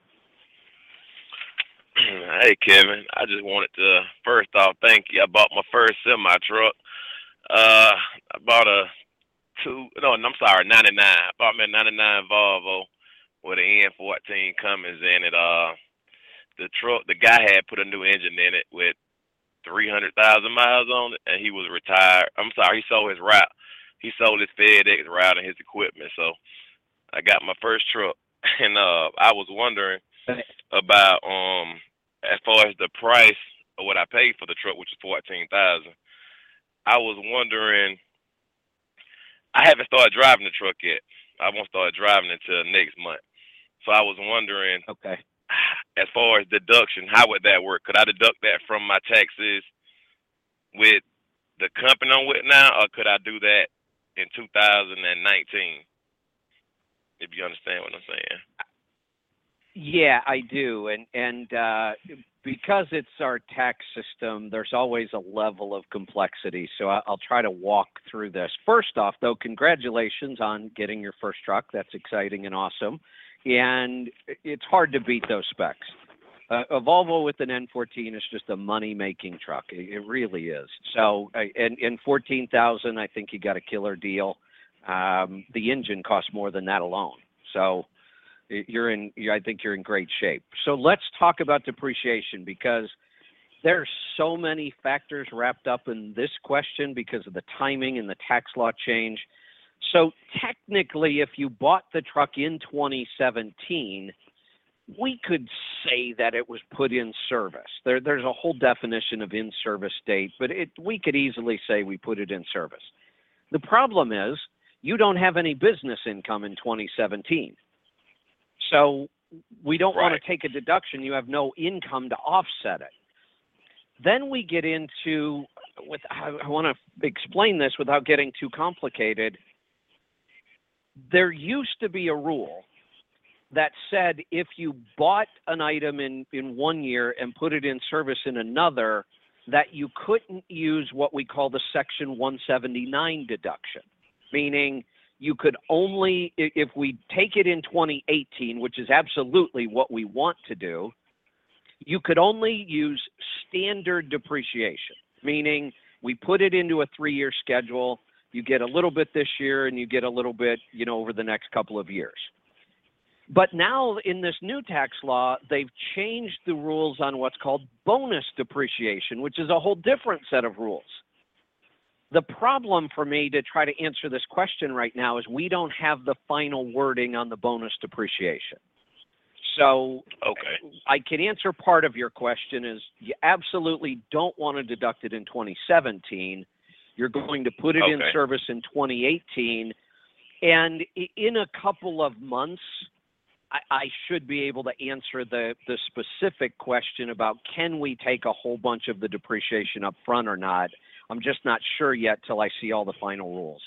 Hey, Kevin. I just wanted to, first off, thank you. I bought my first semi-truck. Uh, I bought a two, no, I'm sorry, ninety-nine. I bought me a ninety-nine Volvo with an N fourteen Cummins in it. Uh, the truck, the guy had put a new engine in it with three hundred thousand miles on it, and he was retired. I'm sorry, he sold his route. He sold his FedEx route and his equipment. So I got my first truck, and uh, I was wondering about um as far as the price of what I paid for the truck, which is fourteen thousand. I was wondering. I haven't started driving the truck yet. I won't start driving until next month. So I was wondering, okay, as far as deduction, how would that work? Could I deduct that from my taxes with the company I'm with now, or could I do that in two thousand nineteen? If you understand what I'm saying. Yeah, I do. And and uh, because it's our tax system, there's always a level of complexity. So I, I'll try to walk through this. First off, though, congratulations on getting your first truck. That's exciting and awesome. And it's hard to beat those specs. Uh, a Volvo with an N fourteen is just a money-making truck. It, it really is. So, uh, and, and fourteen thousand, I think you got a killer deal. Um, the engine costs more than that alone. So you're in, I think you're in great shape. So let's talk about depreciation, because there's so many factors wrapped up in this question because of the timing and the tax law change. So technically, if you bought the truck in twenty seventeen, we could say that it was put in service. There, there's a whole definition of in-service date, but it, we could easily say we put it in service. The problem is you don't have any business income in twenty seventeen. So we don't Right. want to take a deduction. You have no income to offset it. Then we get into, with, I want to explain this without getting too complicated. There used to be a rule that said if you bought an item in, in one year and put it in service in another, that you couldn't use what we call the Section one seventy-nine deduction, meaning you could only, if we take it in twenty eighteen, which is absolutely what we want to do, you could only use standard depreciation, meaning we put it into a three-year schedule, you get a little bit this year and you get a little bit, you know, over the next couple of years. But now in this new tax law, they've changed the rules on what's called bonus depreciation, which is a whole different set of rules. The problem for me to try to answer this question right now is we don't have the final wording on the bonus depreciation. So Okay. I can answer part of your question is you absolutely don't want to deduct it in twenty seventeen. You're going to put it in Okay. service in twenty eighteen. And i- in a couple of months, I, I should be able to answer the, the specific question about can we take a whole bunch of the depreciation up front or not. I'm just not sure yet till I see all the final rules.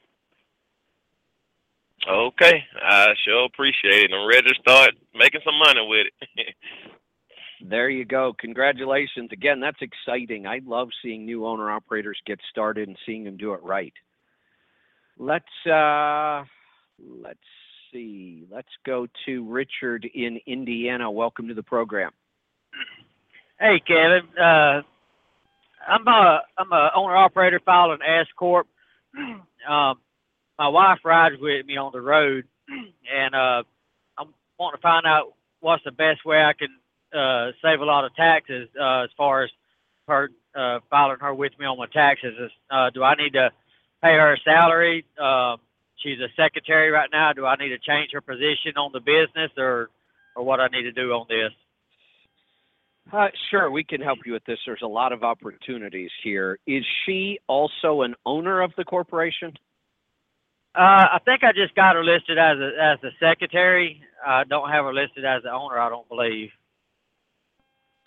Okay. I sure appreciate it. I'm ready to start making some money with it. There you go. Congratulations. Again, that's exciting. I love seeing new owner-operators get started and seeing them do it right. Let's, uh, let's see. Let's go to Richard in Indiana. Welcome to the program. Hey, Kevin. Uh, I'm a I'm a owner operator filed an S corp. Um, my wife rides with me on the road, and uh, I'm wanting to find out what's the best way I can uh, save a lot of taxes uh, as far as her uh, filing her with me on my taxes. Uh, do I need to pay her a salary? Uh, she's a secretary right now. Do I need to change her position on the business, or or what I need to do on this? Uh, sure, we can help you with this. There's a lot of opportunities here. Is she also an owner of the corporation? Uh, I think I just got her listed as a as the secretary. I don't have her listed as the owner, I don't believe.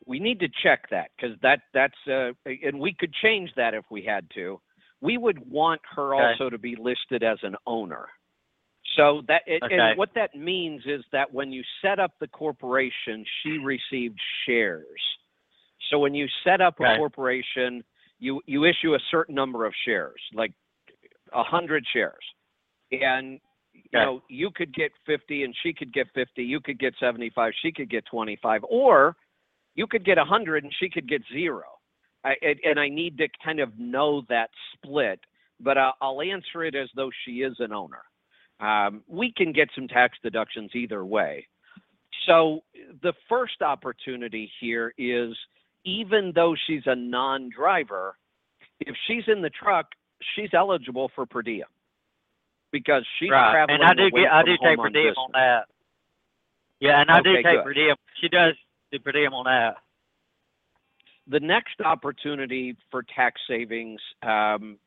We need to check that because that that's uh, and we could change that if we had to. We would want her Okay. also to be listed as an owner. So that it, Okay. and what that means is that when you set up the corporation, she received shares. So when you set up Okay. a corporation, you you issue a certain number of shares, like a hundred shares, and you Okay. know you could get fifty, and she could get fifty. You could get seventy-five. She could get twenty-five, or you could get a hundred, and she could get zero. I, and, and I need to kind of know that split, but I'll, I'll answer it as though she is an owner. Um, we can get some tax deductions either way. So the first opportunity here is, even though she's a non-driver, if she's in the truck, she's eligible for per diem because she's Right. traveling And I do away get, I from do home take per on diem business. on that. Yeah, and I do Okay, take good. per diem. She does do per diem on that. The next opportunity for tax savings um,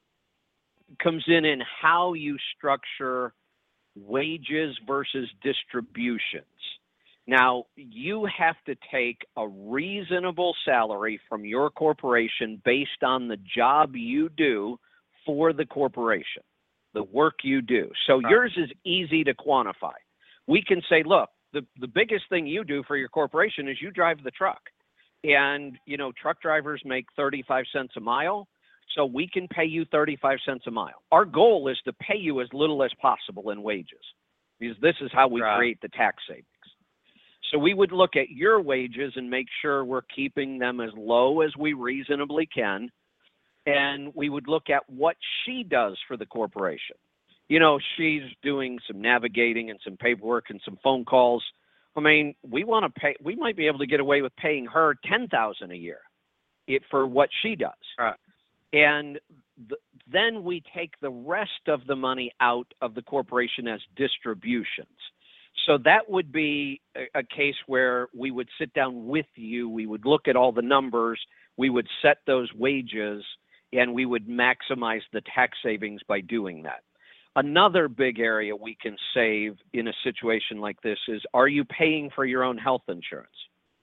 comes in in how you structure wages versus distributions. Now, you have to take a reasonable salary from your corporation based on the job you do for the corporation, the work you do. So Right. yours is easy to quantify. We can say, look, the, the biggest thing you do for your corporation is you drive the truck. And, you know, truck drivers make thirty-five cents a mile, so we can pay you thirty-five cents a mile. Our goal is to pay you as little as possible in wages, because this is how we Right. create the tax savings. So we would look at your wages and make sure we're keeping them as low as we reasonably can. And we would look at what she does for the corporation. You know, she's doing some navigating and some paperwork and some phone calls. I mean, we want to pay, we might be able to get away with paying her ten thousand dollars a year it, for what she does. Right. And th- then we take the rest of the money out of the corporation as distributions. So that would be a, a case where we would sit down with you, we would look at all the numbers, we would set those wages, and we would maximize the tax savings by doing that. Another big area we can save in a situation like this is, are you paying for your own health insurance?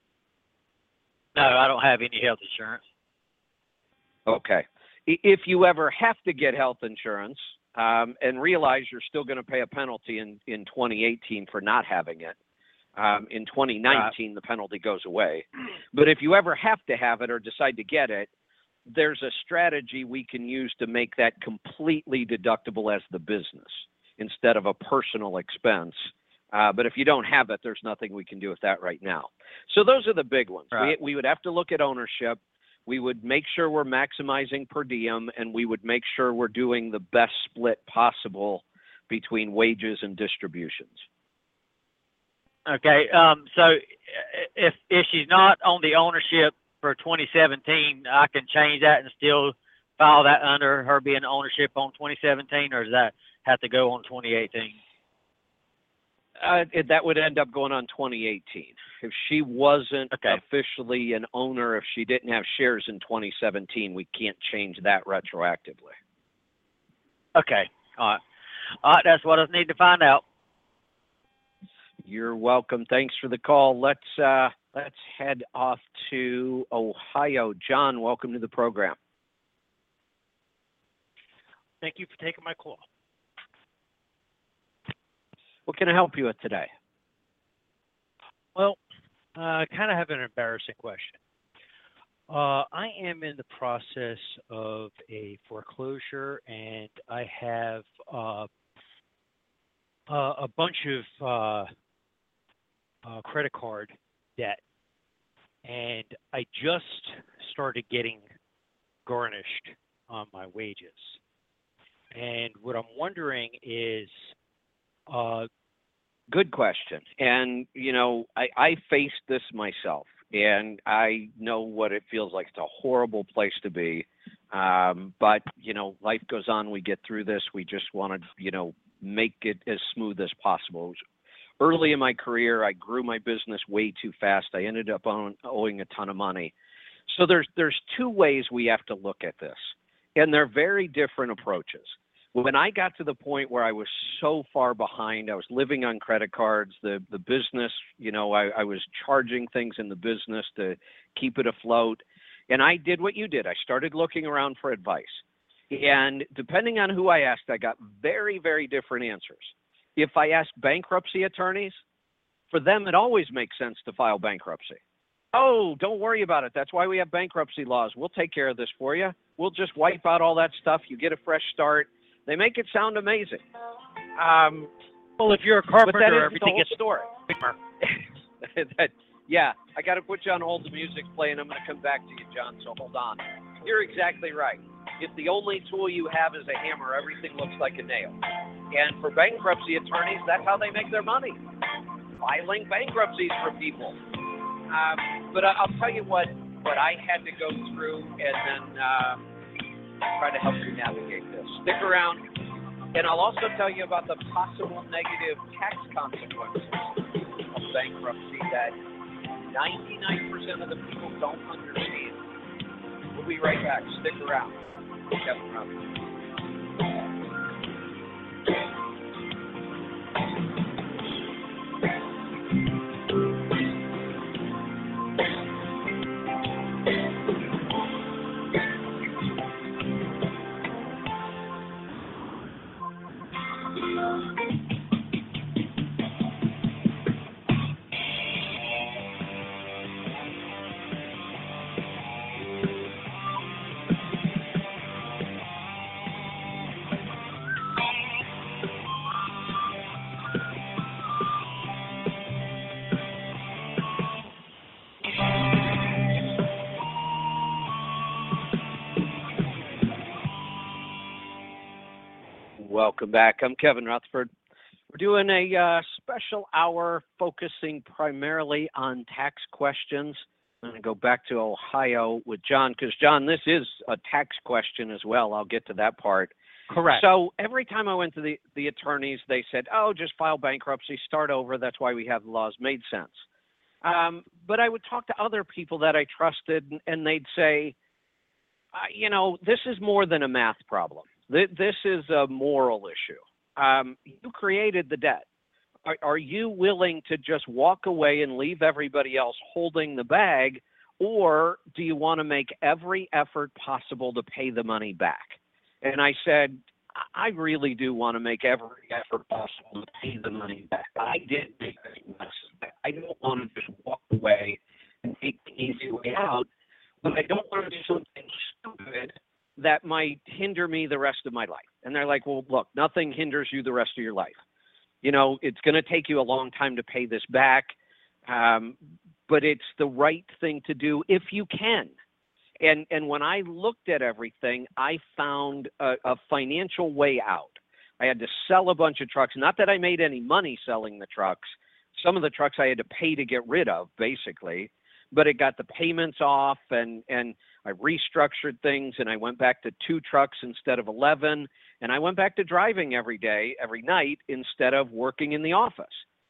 No, I don't have any health insurance. Okay. I- If you ever have to get health insurance, um, and realize you're still going to pay a penalty in, in twenty eighteen for not having it, um, in twenty nineteen, the penalty goes away. But if you ever have to have it or decide to get it, there's a strategy we can use to make that completely deductible as the business instead of a personal expense. Uh, but if you don't have it, there's nothing we can do with that right now. So those are the big ones. Right. We, we would have to look at ownership. We would make sure we're maximizing per diem, and we would make sure we're doing the best split possible between wages and distributions. Okay. Um, so i- if if she's not on the ownership for twenty seventeen, I can change that and still file that under her being ownership on twenty seventeen, or does that have to go on twenty eighteen? Uh, it, that would end up going on twenty eighteen. If she wasn't Okay. officially an owner, if she didn't have shares in twenty seventeen, we can't change that retroactively. Okay. All right. All right. That's what I need to find out. You're welcome. Thanks for the call. Let's uh, let's head off to Ohio. John, welcome to the program. Thank you for taking my call. What can I help you with today? Well, uh, I kind of have an embarrassing question. Uh, I am in the process of a foreclosure, and I have uh, uh, a bunch of uh, uh, credit card debt, and I just started getting garnished on my wages. And what I'm wondering is, uh, Good question. And, you know, I, I faced this myself, and I know what it feels like. It's a horrible place to be. Um, but, you know, life goes on. We get through this. We just want to, you know, make it as smooth as possible. Early in my career, I grew my business way too fast. I ended up own, owing a ton of money. So there's there's two ways we have to look at this, and they're very different approaches. When I got to the point where I was so far behind, I was living on credit cards, the, the business, you know, I, I was charging things in the business to keep it afloat. And I did what you did. I started looking around for advice. And depending on who I asked, I got very, very different answers. If I asked bankruptcy attorneys, for them, it always makes sense to file bankruptcy. Oh, don't worry about it. That's why we have bankruptcy laws. We'll take care of this for you. We'll just wipe out all that stuff. You get a fresh start. They make it sound amazing. Um, well, if you're a carpenter, but that everything gets gets story. that, yeah, I got to put you on hold. The music's playing. I'm going to come back to you, John. So hold on. You're exactly right. If the only tool you have is a hammer, everything looks like a nail. And for bankruptcy attorneys, that's how they make their money, filing bankruptcies for people. Um, but I, I'll tell you what, what I had to go through, and then uh, try to help you navigate this. Stick around, and I'll also tell you about the possible negative tax consequences of bankruptcy that ninety-nine percent of the people don't understand. We'll be right back. Stick around. Kevin Rutherford. Welcome back. I'm Kevin Rutherford. We're doing a uh, special hour focusing primarily on tax questions. I'm going to go back to Ohio with John because, John, this is a tax question as well. I'll get to that part. Correct. So every time I went to the, the attorneys, they said, oh, just file bankruptcy, start over. That's why we have the laws. Made sense. Um, but I would talk to other people that I trusted, and, and they'd say, uh, you know, this is more than a math problem. This is a moral issue. Um, you created the debt. Are, are you willing to just walk away and leave everybody else holding the bag, or do you want to make every effort possible to pay the money back? And I said, I really do want to make every effort possible to pay the money back. I did make that. I don't want to just walk away and take the easy way out, but I don't want to do something stupid that might hinder me the rest of my life. And they're like, well, look, nothing hinders you the rest of your life. You know, it's going to take you a long time to pay this back, um, but it's the right thing to do if you can. And and when I looked at everything, I found a, a financial way out. I had to sell a bunch of trucks. Not that I made any money selling the trucks. Some of the trucks I had to pay to get rid of, basically. But it got the payments off, and, and I restructured things, and I went back to two trucks instead of eleven, and I went back to driving every day, every night, instead of working in the office.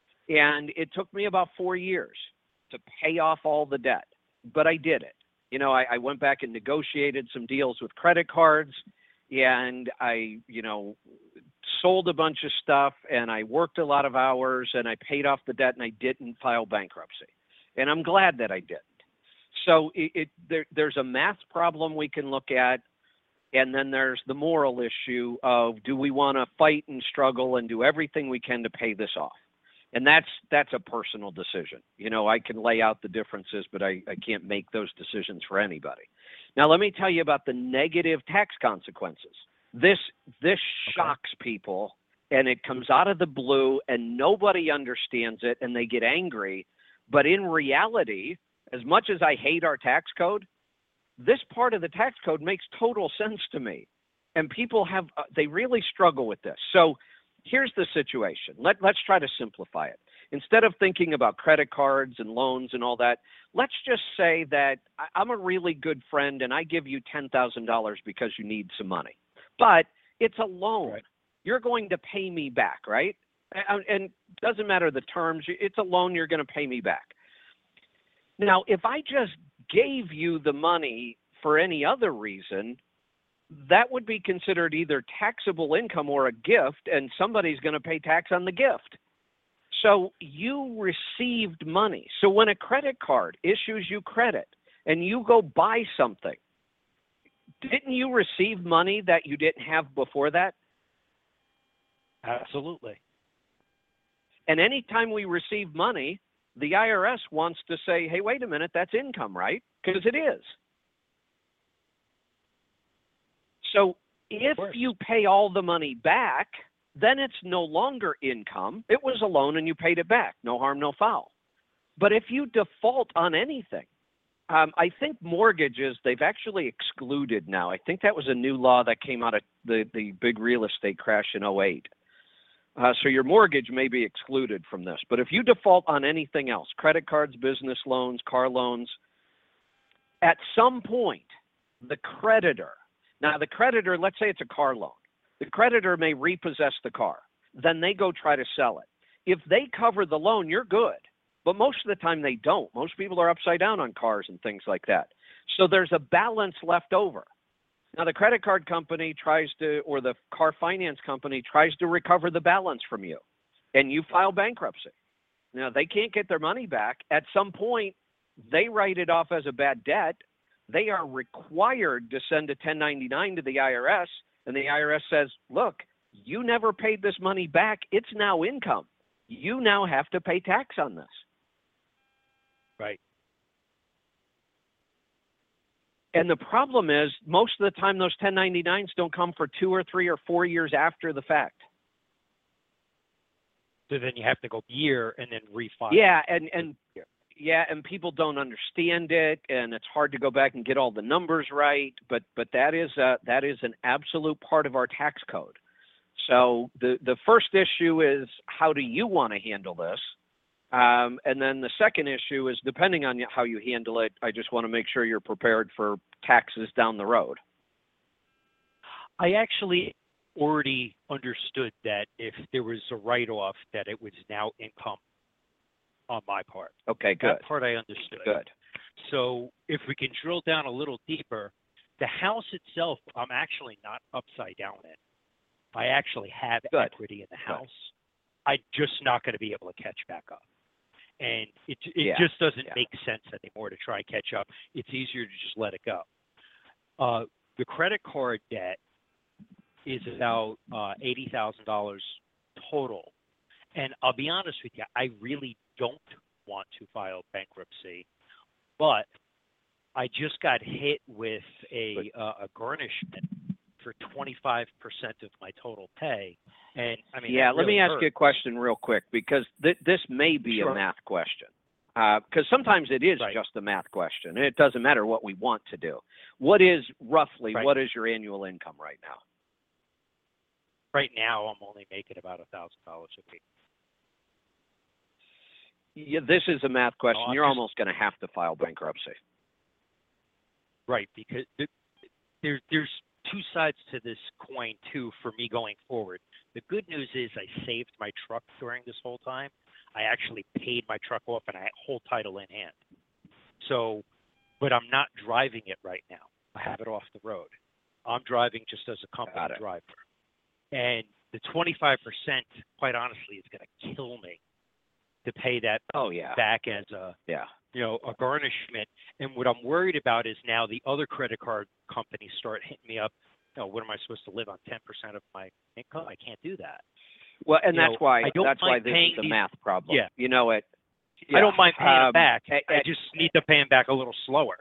And it took me about four years to pay off all the debt, but I did it. You know, I, I went back and negotiated some deals with credit cards, and I, you know, sold a bunch of stuff, and I worked a lot of hours, and I paid off the debt, and I didn't file bankruptcy. And I'm glad that I didn't. So it, it there, there's a math problem we can look at, and then there's the moral issue of, do we want to fight and struggle and do everything we can to pay this off? And that's that's a personal decision. You know, I can lay out the differences, but I, I can't make those decisions for anybody. Now, let me tell you about the negative tax consequences. This this shocks people, and it comes out of the blue, and nobody understands it, and they get angry. But in reality, as much as I hate our tax code, this part of the tax code makes total sense to me. And people have, uh, they really struggle with this. So here's the situation. Let, let's try to simplify it. Instead of thinking about credit cards and loans and all that, let's just say that I, I'm a really good friend and I give you ten thousand dollars because you need some money. But it's a loan. Right. You're going to pay me back, right? And doesn't matter the terms, it's a loan, you're going to pay me back. Now, if I just gave you the money for any other reason, that would be considered either taxable income or a gift, and somebody's going to pay tax on the gift. So you received money. So when a credit card issues you credit and you go buy something, didn't you receive money that you didn't have before that? Absolutely. And anytime we receive money, the I R S wants to say, hey, wait a minute, that's income, right? Because it is. So if you pay all the money back, then it's no longer income. It was a loan and you paid it back. No harm, no foul. But if you default on anything, um, I think mortgages, they've actually excluded now. I think that was a new law that came out of the, the big real estate crash in oh eight. Uh, so your mortgage may be excluded from this. But if you default on anything else, credit cards, business loans, car loans, at some point, the creditor, now the creditor, let's say it's a car loan, the creditor may repossess the car. Then they go try to sell it. If they cover the loan, you're good. But most of the time they don't. Most people are upside down on cars and things like that. So there's a balance left over. Now the credit card company tries to, or the car finance company tries to recover the balance from you, and you file bankruptcy. Now they can't get their money back. At some point, they write it off as a bad debt. They are required to send a ten ninety-nine to the I R S, and the I R S says, look, you never paid this money back. It's now income. You now have to pay tax on this. Right. And the problem is, most of the time, those ten ninety-nines don't come for two or three or four years after the fact. So then you have to go a year and then refile. Yeah, and, and yeah, and people don't understand it, and it's hard to go back and get all the numbers right. But but that is a, that is an absolute part of our tax code. So the the first issue is, how do you want to handle this? Um, and then the second issue is, depending on how you handle it, I just want to make sure you're prepared for taxes down the road. I actually already understood that if there was a write-off, that it was now income on my part. Okay, good. That part I understood. Good. So if we can drill down a little deeper, the house itself, I'm actually not upside down in. I actually have good. equity in the house. Good. I'm just not going to be able to catch back up. And it it yeah. just doesn't yeah. make sense anymore to try and catch up. It's easier to just let it go. Uh, the credit card debt is about uh, eighty thousand dollars total. And I'll be honest with you, I really don't want to file bankruptcy, but I just got hit with a, uh, a garnishment for twenty-five percent of my total pay. And I mean, yeah, really let me ask hurts. you a question real quick, because th- this may be Sure. a math question. Because uh, sometimes it is right. just a math question, and it doesn't matter what we want to do. What is roughly, right. what is your annual income right now? Right now, I'm only making about one thousand dollars a week. Yeah, this is a math question. No, You're just, almost going to have to file bankruptcy. Right, because th- there, there's two sides to this coin, too, for me going forward. The good news is I saved my truck during this whole time. I actually paid my truck off, and I hold title in hand. So, but I'm not driving it right now. I have it off the road. I'm driving just as a company driver. And the twenty-five percent, quite honestly, is going to kill me to pay that oh, yeah. back as a, yeah. you know, a garnishment. And what I'm worried about is now the other credit card companies start hitting me up. You know, what am I supposed to live on ten percent of my income? I can't do that. Well, and you that's know, why I don't that's why mind this paying is a these, math problem. Yeah. You know it. Yeah. I don't mind paying um, it back. I, I just need to pay them back a little slower.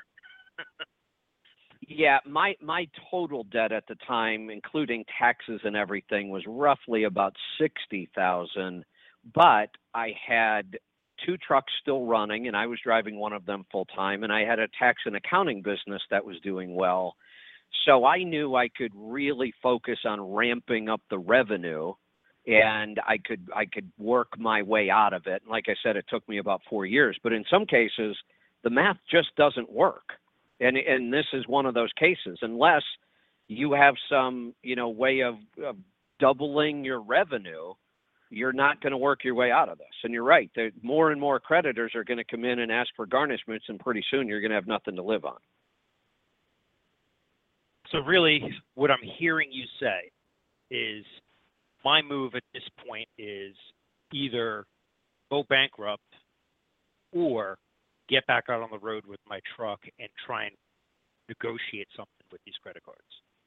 Yeah, my my total debt at the time, including taxes and everything, was roughly about sixty thousand. But I had two trucks still running, and I was driving one of them full time, and I had a tax and accounting business that was doing well. So I knew I could really focus on ramping up the revenue, and I could I could work my way out of it. And like I said, it took me about four years. But in some cases, the math just doesn't work. And and this is one of those cases, unless you have some, you know, way of, of doubling your revenue, you're not going to work your way out of this. And you're right, there, more and more creditors are going to come in and ask for garnishments, and pretty soon you're going to have nothing to live on. So really, what I'm hearing you say is my move at this point is either go bankrupt or get back out on the road with my truck and try and negotiate something with these credit cards.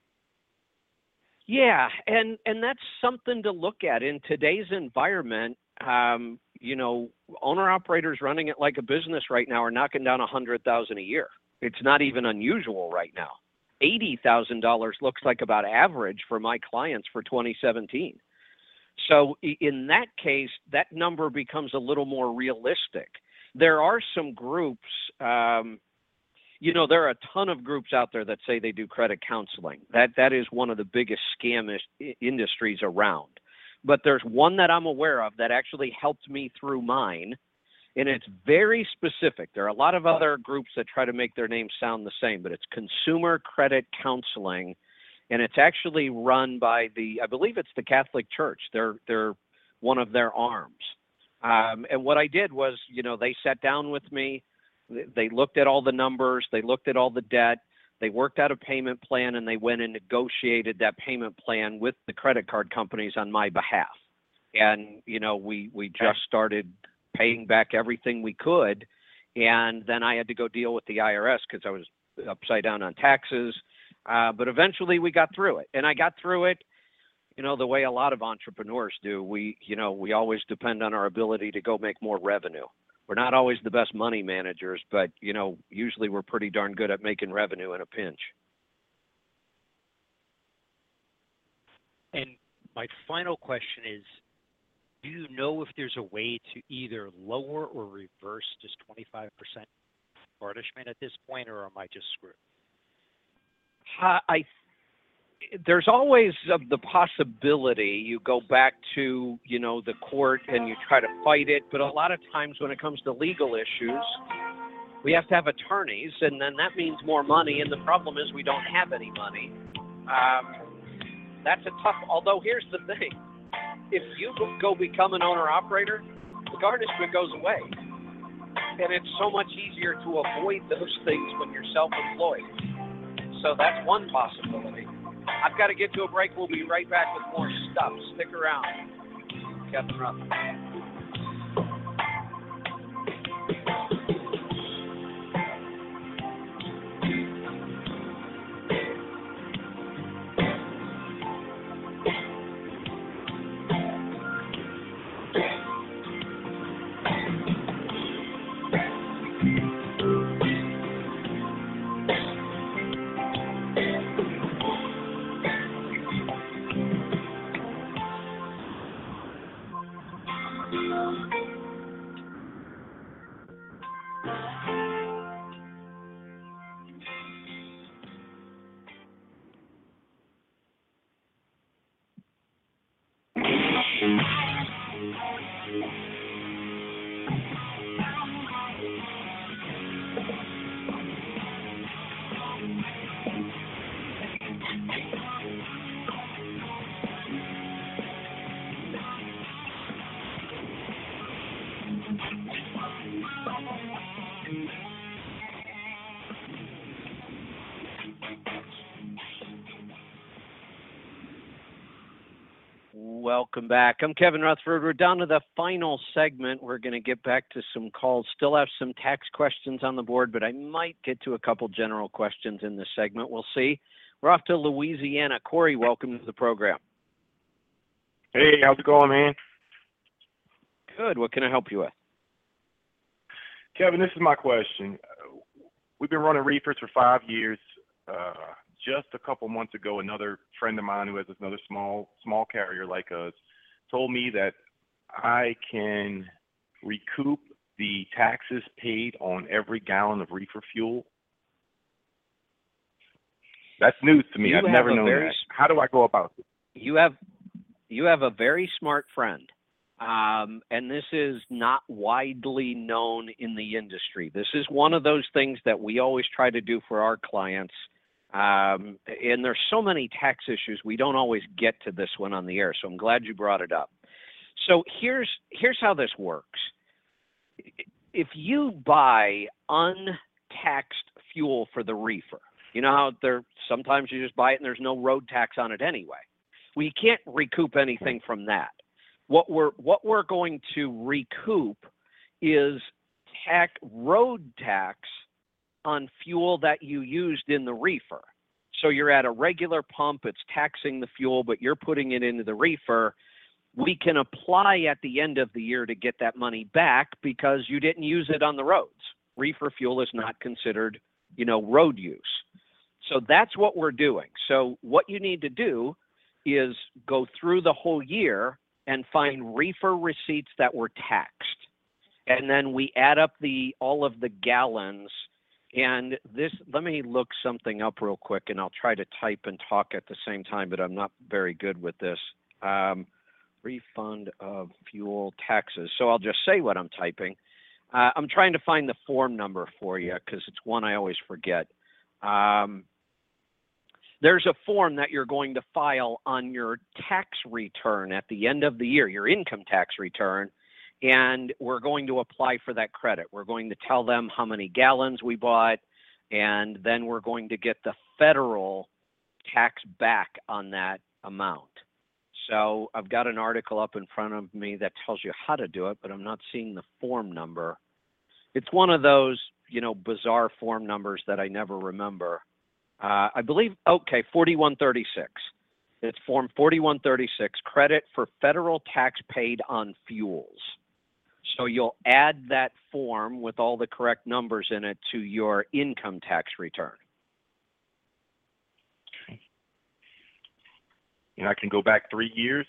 Yeah, and and that's something to look at in today's environment. Um, you know, owner operators running it like a business right now are knocking down a hundred thousand a year. It's not even unusual right now. Eighty thousand dollars looks like about average for my clients for twenty seventeen. So in that case, that number becomes a little more realistic. There are some groups. Um, You know, there are a ton of groups out there that say they do credit counseling. That that is one of the biggest scam is, industries around. But there's one that I'm aware of that actually helped me through mine, and it's very specific. There are a lot of other groups that try to make their name sound the same, but it's Consumer Credit Counseling, and it's actually run by the, I believe it's the Catholic Church. They're they're one of their arms. Um, and what I did was, you know, they sat down with me. They looked at all the numbers, they looked at all the debt, they worked out a payment plan, and they went and negotiated that payment plan with the credit card companies on my behalf. And, you know, we, we just started paying back everything we could. And then I had to go deal with the I R S because I was upside down on taxes. Uh, but eventually we got through it. And I got through it, you know, the way a lot of entrepreneurs do. We, you know, we always depend on our ability to go make more revenue. We're not always the best money managers, but, you know, usually we're pretty darn good at making revenue in a pinch. And my final question is, do you know if there's a way to either lower or reverse this twenty-five percent garnishment at this point, or am I just screwed? Uh, I There's always uh, the possibility you go back to, you know, the court and you try to fight it. But a lot of times when it comes to legal issues, we have to have attorneys, and then that means more money. And the problem is we don't have any money. Um, that's a tough, although here's the thing. If you go become an owner-operator, the garnishment goes away. And it's so much easier to avoid those things when you're self-employed. So that's one possibility. I've got to get to a break. We'll be right back with more stuff. Stick around. Kevin Rutherford. Welcome back. I'm Kevin Rutherford. We're down to the final segment. We're going to get back to some calls. Still have some tax questions on the board, but I might get to a couple general questions in this segment. We'll see. We're off to Louisiana. Corey, welcome to the program. Hey, how's it going, man? Good. What can I help you with? Kevin, this is my question. We've been running reefers for five years. Uh, just a couple months ago, another friend of mine who has another small small carrier like us told me that I can recoup the taxes paid on every gallon of reefer fuel. That's news to me. You I've never known very, that. How do I go about it? You have you have a very smart friend. Um, and this is not widely known in the industry. This is one of those things that we always try to do for our clients. Um, and there's so many tax issues, we don't always get to this one on the air. So I'm glad you brought it up. So here's here's how this works. If you buy untaxed fuel for the reefer, You know how there sometimes you just buy it and there's no road tax on it anyway. We can't recoup anything from that. What we're what we're going to recoup is tax road tax on fuel that you used in the reefer. So you're at a regular pump, it's taxing the fuel, but you're putting it into the reefer. We can apply at the end of the year to get that money back because you didn't use it on the roads. Reefer fuel is not considered, you know, road use. So that's what we're doing. So what you need to do is go through the whole year and find reefer receipts that were taxed. And then we add up the all of the gallons. And this, let me look something up real quick, and I'll try to type and talk at the same time, but I'm not very good with this. Um, refund of fuel taxes. So I'll just say what I'm typing. Uh, I'm trying to find the form number for you because it's one I always forget. Um, there's a form that you're going to file on your tax return at the end of the year, your income tax return, and we're going to apply for that credit. We're going to tell them how many gallons we bought, and then we're going to get the federal tax back on that amount. So I've got an article up in front of me that tells you how to do it, but I'm not seeing the form number. It's one of those, you know, bizarre form numbers that I never remember. Uh, I believe, okay, forty-one thirty-six. It's form forty-one thirty-six, credit for federal tax paid on fuels. So you'll add that form with all the correct numbers in it to your income tax return. Okay. And I can go back three years?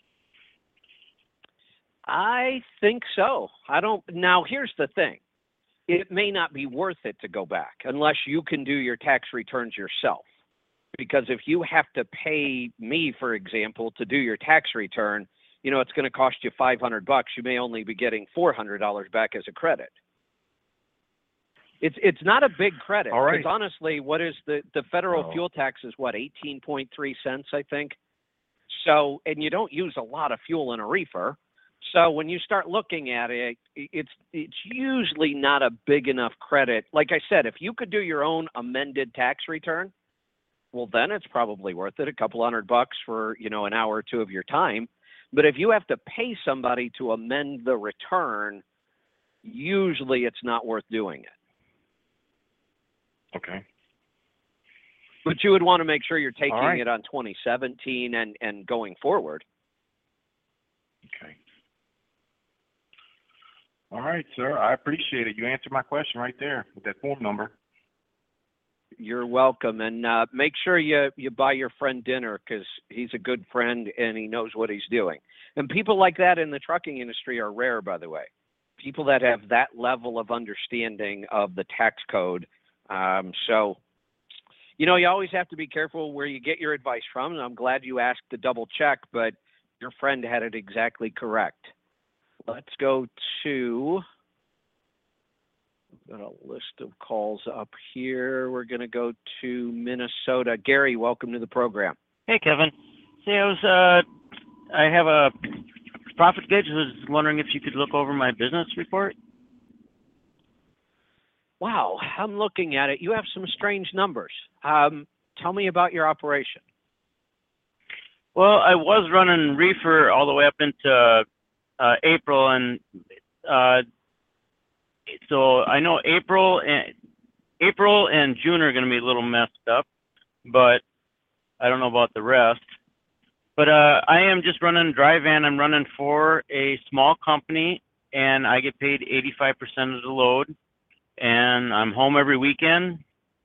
I think so. I don't. Now, here's the thing. It may not be worth it to go back unless you can do your tax returns yourself. Because if you have to pay me, for example, to do your tax return, you know, it's going to cost you five hundred bucks. You may only be getting four hundred dollars back as a credit. It's it's not a big credit. All right. Because honestly, what is the, the federal Oh. fuel tax is what, eighteen point three cents, I think. So, and you don't use a lot of fuel in a reefer. So when you start looking at it, it's it's usually not a big enough credit. Like I said, if you could do your own amended tax return, well, then it's probably worth it, a couple hundred bucks for, you know, an hour or two of your time. But if you have to pay somebody to amend the return, usually it's not worth doing it. Okay. But you would want to make sure you're taking All right. it on twenty seventeen and, and going forward. Okay. All right, sir. I appreciate it. You answered my question right there with that form number. You're welcome. And uh, make sure you, you buy your friend dinner because he's a good friend and he knows what he's doing. And people like that in the trucking industry are rare, by the way. People that have that level of understanding of the tax code. Um, so, you know, you always have to be careful where you get your advice from. And I'm glad you asked to double check, but your friend had it exactly correct. Let's go to, I've got a list of calls up here. We're going to go to Minnesota. Gary, welcome to the program. Hey, Kevin. See, I was, uh, I have a profit gauge. I was wondering if you could look over my business report. Wow, I'm looking at it. You have some strange numbers. Um, tell me about your operation. Well, I was running reefer all the way up into uh, April, and uh, so I know April and April and June are going to be a little messed up, but I don't know about the rest. But uh, I am just running dry van. I'm running for a small company, and I get paid eighty-five percent of the load, and I'm home every weekend.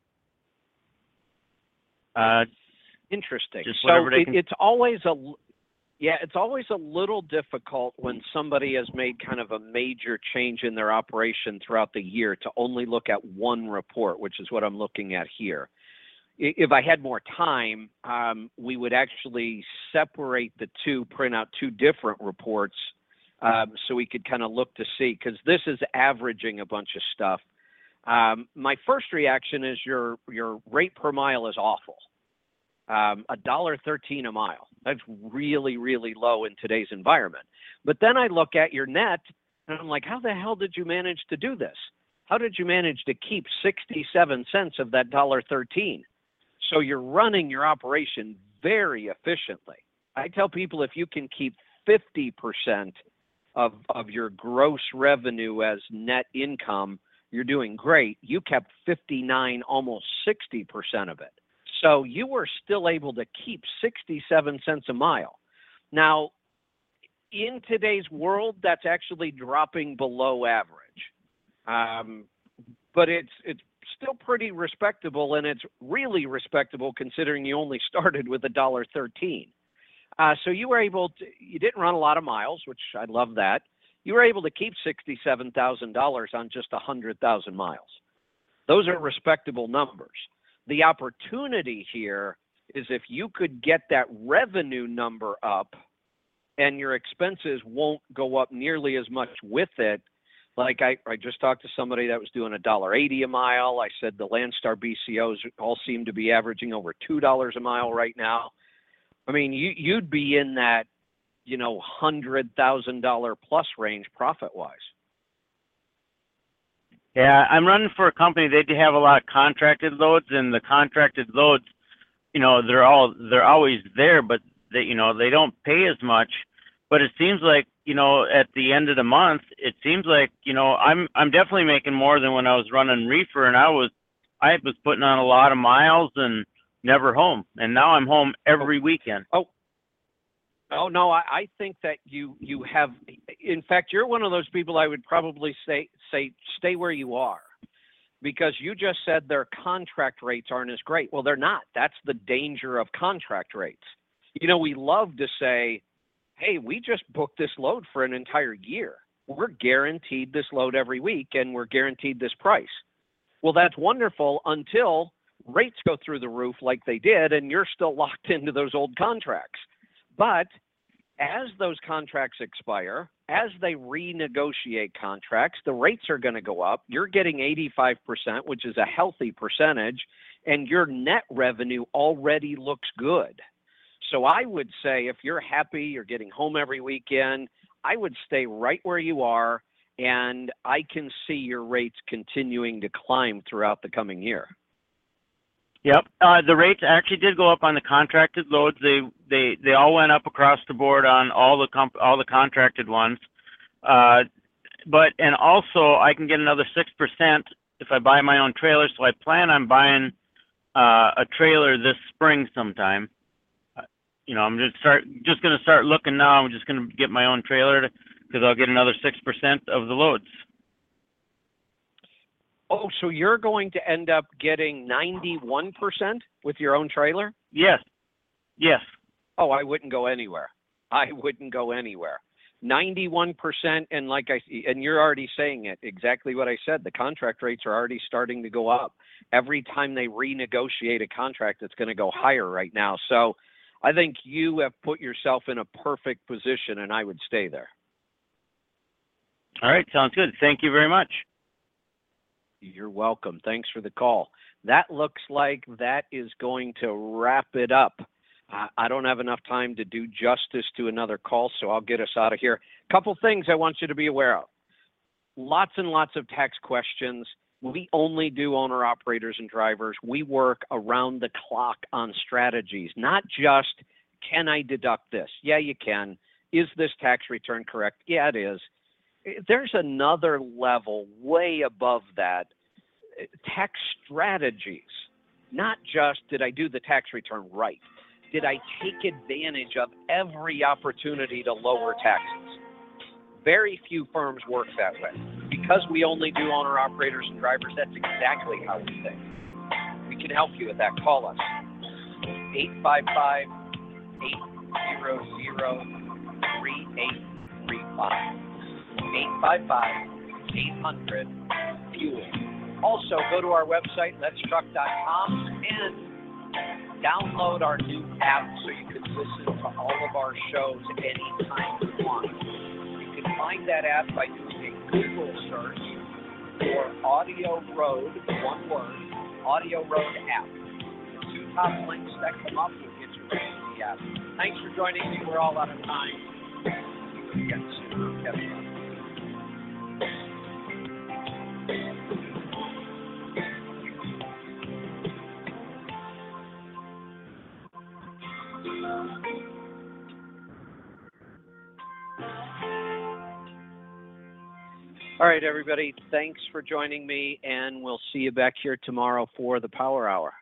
Uh, Interesting. Just So whatever they it, can- it's always a, yeah, it's always a little difficult when somebody has made kind of a major change in their operation throughout the year to only look at one report, which is what I'm looking at here. I- If I had more time, um, we would actually separate the two, print out two different reports, um, so we could kind of look to see, because this is averaging a bunch of stuff. Um, my first reaction is your your rate per mile is awful. Um, a dollar thirteen a mile. That's really, really low in today's environment. But then I look at your net and I'm like, how the hell did you manage to do this? how did you manage to keep sixty-seven cents of that one dollar thirteen? So you're running your operation very efficiently. I tell people if you can keep fifty percent of, of your gross revenue as net income, you're doing great. You kept fifty-nine, almost sixty percent of it. So you were still able to keep sixty-seven cents a mile. Now, in today's world, that's actually dropping below average. Um, but it's it's still pretty respectable, and it's really respectable considering you only started with one dollar thirteen. Uh, so you were able to, you didn't run a lot of miles, which I love that. You were able to keep sixty-seven thousand dollars on just one hundred thousand miles. Those are respectable numbers. The opportunity here is if you could get that revenue number up and your expenses won't go up nearly as much with it. Like I, I just talked to somebody that was doing one dollar eighty a mile. I said the Landstar B C Os all seem to be averaging over two dollars a mile right now. I mean, you, you'd be in that, you know, one hundred thousand dollars plus range profit-wise. Yeah, I'm running for a company. They do have a lot of contracted loads, and the contracted loads, you know, they're all they're always there, but they, you know, they don't pay as much. But it seems like, you know, at the end of the month, it seems like, you know, I'm I'm definitely making more than when I was running reefer, and I was I was putting on a lot of miles and never home, and now I'm home every weekend. Oh. Oh, no, I, I think that you you have, in fact, you're one of those people I would probably say, say stay where you are, because you just said their contract rates aren't as great. Well, they're not. That's the danger of contract rates. You know, we love to say, hey, we just booked this load for an entire year. We're guaranteed this load every week, and we're guaranteed this price. Well, that's wonderful until rates go through the roof like they did, and you're still locked into those old contracts. But as those contracts expire, as they renegotiate contracts, the rates are going to go up. You're getting eighty-five percent, which is a healthy percentage, and your net revenue already looks good. So I would say if you're happy, you're getting home every weekend, I would stay right where you are, and I can see your rates continuing to climb throughout the coming year. Yep, uh, the rates actually did go up on the contracted loads. They they they all went up across the board on all the comp- all the contracted ones. Uh, but and also I can get another six percent if I buy my own trailer. So I plan on buying uh, a trailer this spring sometime. Uh, you know, I'm just start just going to start looking now. I'm just going to get my own trailer because I'll get another six percent of the loads. Oh, so you're going to end up getting ninety-one percent with your own trailer? Yes. Yes. Oh, I wouldn't go anywhere. I wouldn't go anywhere. ninety-one percent, and like I and you're already saying it, exactly what I said. The contract rates are already starting to go up. Every time they renegotiate a contract, it's going to go higher right now. So I think you have put yourself in a perfect position, and I would stay there. All right, sounds good. Thank you very much. You're welcome. Thanks for the call. That looks like that is going to wrap it up. Uh, I don't have enough time to do justice to another call, so I'll get us out of here. A couple things I want you to be aware of. Lots and lots of tax questions. We only do owner operators and drivers. We work around the clock on strategies, not just, can I deduct this? Yeah, you can. Is this tax return correct? Yeah, it is. There's another level way above that, tax strategies, not just did I do the tax return right? Did I take advantage of every opportunity to lower taxes? Very few firms work that way. Because we only do owner operators and drivers, that's exactly how we think. We can help you with that. Call us, eight five five, eight zero zero, three eight three five. eight five five, eight hundred, fuel. Also, go to our website, lets truck dot com, and download our new app so you can listen to all of our shows anytime you want. You can find that app by doing a Google search for Audio Road, one word, Audio Road app. The two top links that come up will get you right to the app. Thanks for joining me. We're all out of time. See you again soon. Kevin. All right, everybody. Thanks for joining me, and we'll see you back here tomorrow for the Power Hour.